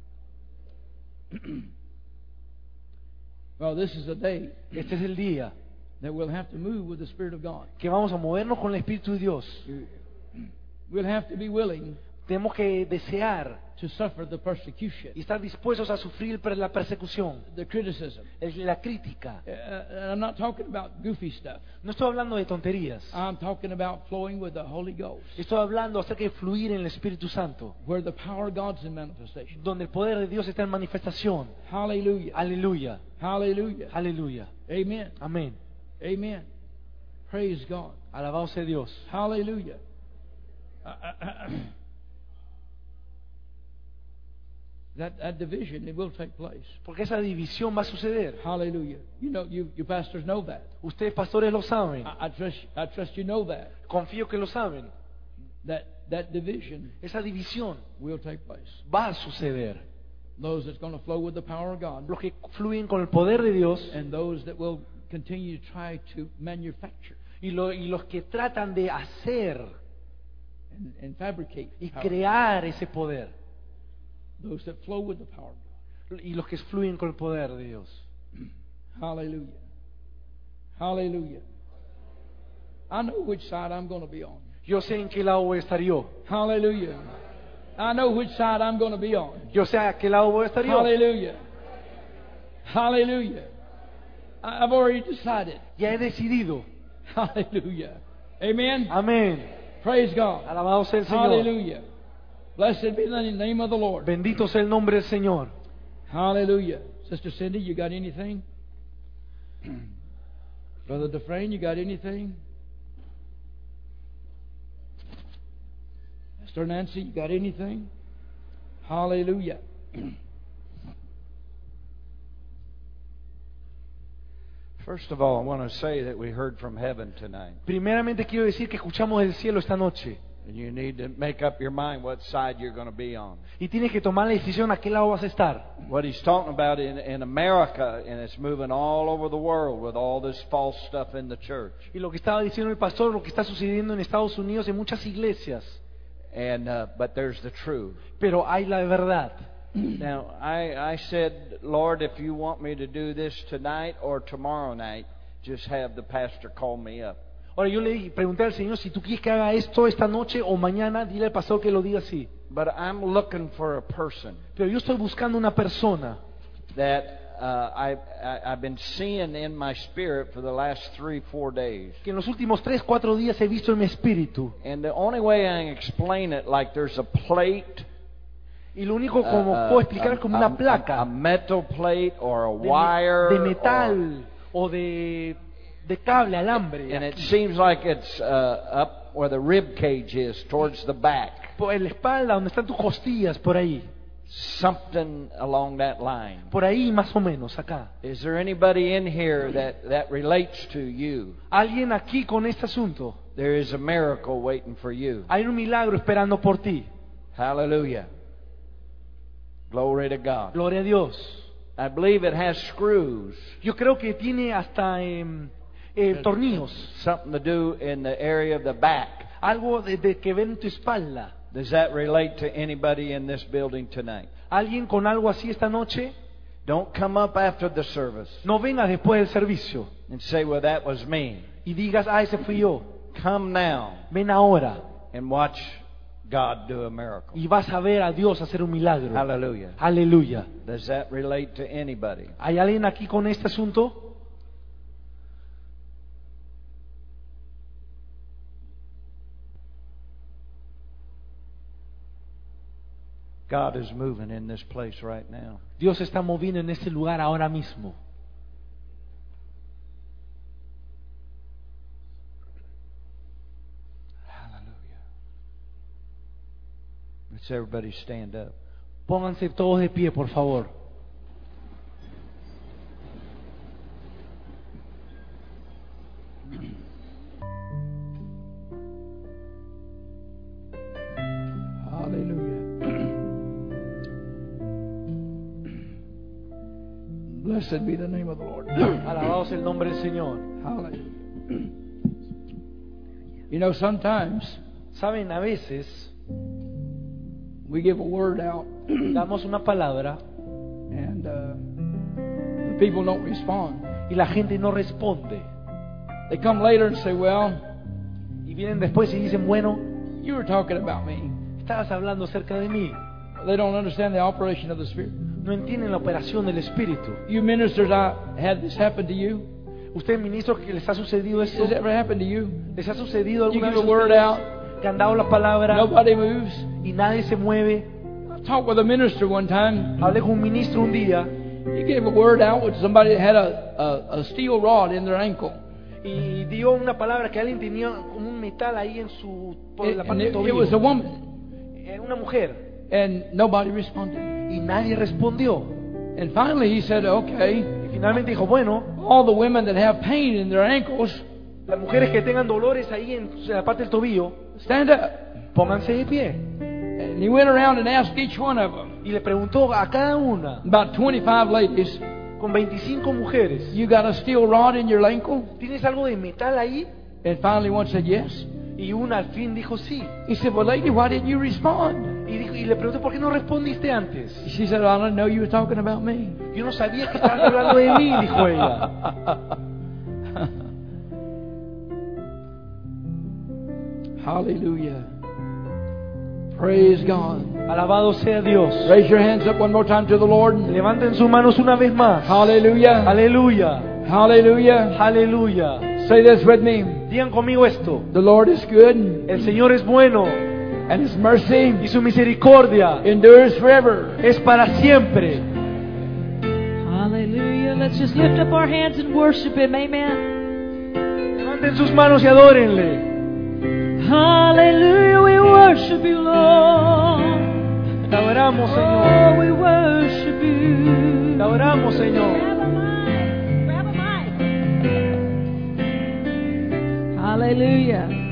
Well, this is a day Este es el día that we'll have to move with the Spirit of God. que vamos a movernos con el Espíritu de Dios. We'll have to be willing Tenemos que desear to suffer the persecution, y estar dispuestos a sufrir la persecución, the criticism. la crítica. And I'm not talking about goofy stuff. No estoy hablando de tonterías. I'm talking about flowing with the Holy Ghost, Estoy hablando acerca de fluir en el Espíritu Santo, where the power of God's in manifestation. donde el poder de Dios está en manifestación. Hallelujah. Aleluya, Hallelujah. aleluya. Amen. Amén. Amen. Praise God. Alabado sea Dios. Hallelujah. That division, it will take place. Porque esa división va a suceder. Hallelujah. You know, you pastors know that. Ustedes pastores lo saben. I trust you know that. Confío que lo saben. That division Esa división will take place. va a suceder. Those that's going to flow with the power of God, Los que fluyen con el poder de Dios and those that will continue to try to manufacture y los que tratan de hacer and fabricate y power. crear ese poder. Those that flow with the power of God. Y los que fluyen con el poder de Dios. Hallelujah. Hallelujah. I know which side I'm going to be on. Yo sé en qué lado voy a estar yo. Hallelujah. I know which side I'm going to be on. Yo sé a qué lado voy a estar yo. Hallelujah. Hallelujah. I've already decided. Ya he decidido. Hallelujah. Amen. Amén. Praise God. Alabado sea el Señor. Hallelujah. Blessed be the name of the Lord. Bendito sea el nombre del Señor. Hallelujah. Sister Cindy, you got anything? Brother Dufresne, you got anything? Sister Nancy, you got anything? Hallelujah. First of all, I want to say that we heard from heaven tonight. Primeramente quiero decir que escuchamos del cielo esta noche. And you need to make up your mind what side you're going to be on. Y tienes que tomar la decisión a qué lado vas a estar. What he's talking about in America, and it's moving all over the world with all this false stuff in the church. Y lo que estaba diciendo el pastor, lo que está sucediendo en Estados Unidos en muchas iglesias. And but there's the truth. Pero hay la verdad. Now, I said, Lord, if you want me to do this tonight or tomorrow night, just have the pastor call me up. Ahora yo le pregunté al Señor, si tú quieres que haga esto esta noche o mañana, dile al pastor que lo diga así. But I'm looking for a person Pero yo estoy buscando una persona that I've been seeing in my spirit for the last 3-4 days. que en los últimos 3-4 días he visto en mi espíritu. And the only way I can explain it, like there's a plate, Y lo único como puedo explicar es como una a placa metal plate or a de, wire, de metal o de cable, alambre. and it seems like it's up where the rib cage is, towards the back. Por la espalda, donde están tus costillas, por ahí. Something along that line. Por ahí más o menos, acá. Is there anybody in here that relates to you? Alguien aquí con este asunto. There is a miracle waiting for you. Hay un milagro esperando por ti. Hallelujah. Glory to God. Gloria a Dios. I believe it has screws. Yo creo que tiene hasta tornillos. Something to do in the area of the back. Algo de que ven tu espalda. Does that relate to anybody in this building tonight? ¿Alguien con algo así esta noche? Don't come up after the service No vengas después del servicio and say, well, that was me. y digas, ese fui yo. Come now Ven ahora and watch God do a miracle. y vas a ver a Dios hacer un milagro. Hallelujah. Aleluya. Does that relate to anybody? ¿Hay alguien aquí con este asunto? God is moving in this place right now. Dios está moviendo en este lugar ahora mismo. Hallelujah. Let's everybody stand up. Pónganse todos de pie, por favor. Hallelujah. Blessed be the name of the Lord. Alabado sea el nombre del Señor. Hallelujah. You know, sometimes Saben, a veces we give a word out damos una palabra and the people don't respond. y la gente no responde. They come later and say, well, Y vienen después y dicen, bueno, you were talking about me. estabas hablando acerca de mí. They don't understand the operation of the Spirit. No entienden la operación del Espíritu. You ministers, I had this happen to you. Ustedes ministros, que les ha sucedido Has esto, it ever happened to you? les ha sucedido You alguna give vez a word ustedes out, que han dado la palabra nobody moves. y nadie se mueve. I talked with a minister one time. Hablé con un ministro un día He gave a word out with somebody that had a steel rod in their ankle. y dio una palabra que alguien tenía como un metal ahí en su por la And parte del it was a tobillo. woman. Era una mujer And nobody responded. y nadie respondió. And finally he said, okay, Y finalmente dijo, bueno, all the women that have pain in their ankles, las mujeres que tengan dolores ahí en la parte del tobillo, stand up. pónganse de pie. And he went around and asked each one of them, Y le preguntó a cada una, about 25 ladies, con 25 mujeres, you got a steel rod in your ankle? ¿tienes algo de metal ahí? And finally one said yes. Y una al fin dijo sí. He said, well, lady, why didn't you respond? Y le pregunté, ¿por qué no respondiste antes? She said, I didn't know you were talking about me. Yo no sabía que estabas hablando de mí, dijo ella. Hallelujah. Praise God. Alabado sea Dios. Raise your hands up one more time to the Lord. Levanten sus manos una vez más. Hallelujah. Aleluya. Hallelujah. Aleluya. Say this with me. Digan conmigo esto. The Lord is good, El Señor es bueno and His mercy y su misericordia endures forever. es para siempre. Hallelujah. Let's just lift up our hands and worship Him. Amen. Levanten sus manos y adórenle. Hallelujah. We worship you, Lord. Te adoramos, Oh, Señor. we worship you. Te adoramos, Señor. Grab a mic. Grab a mic. Hallelujah.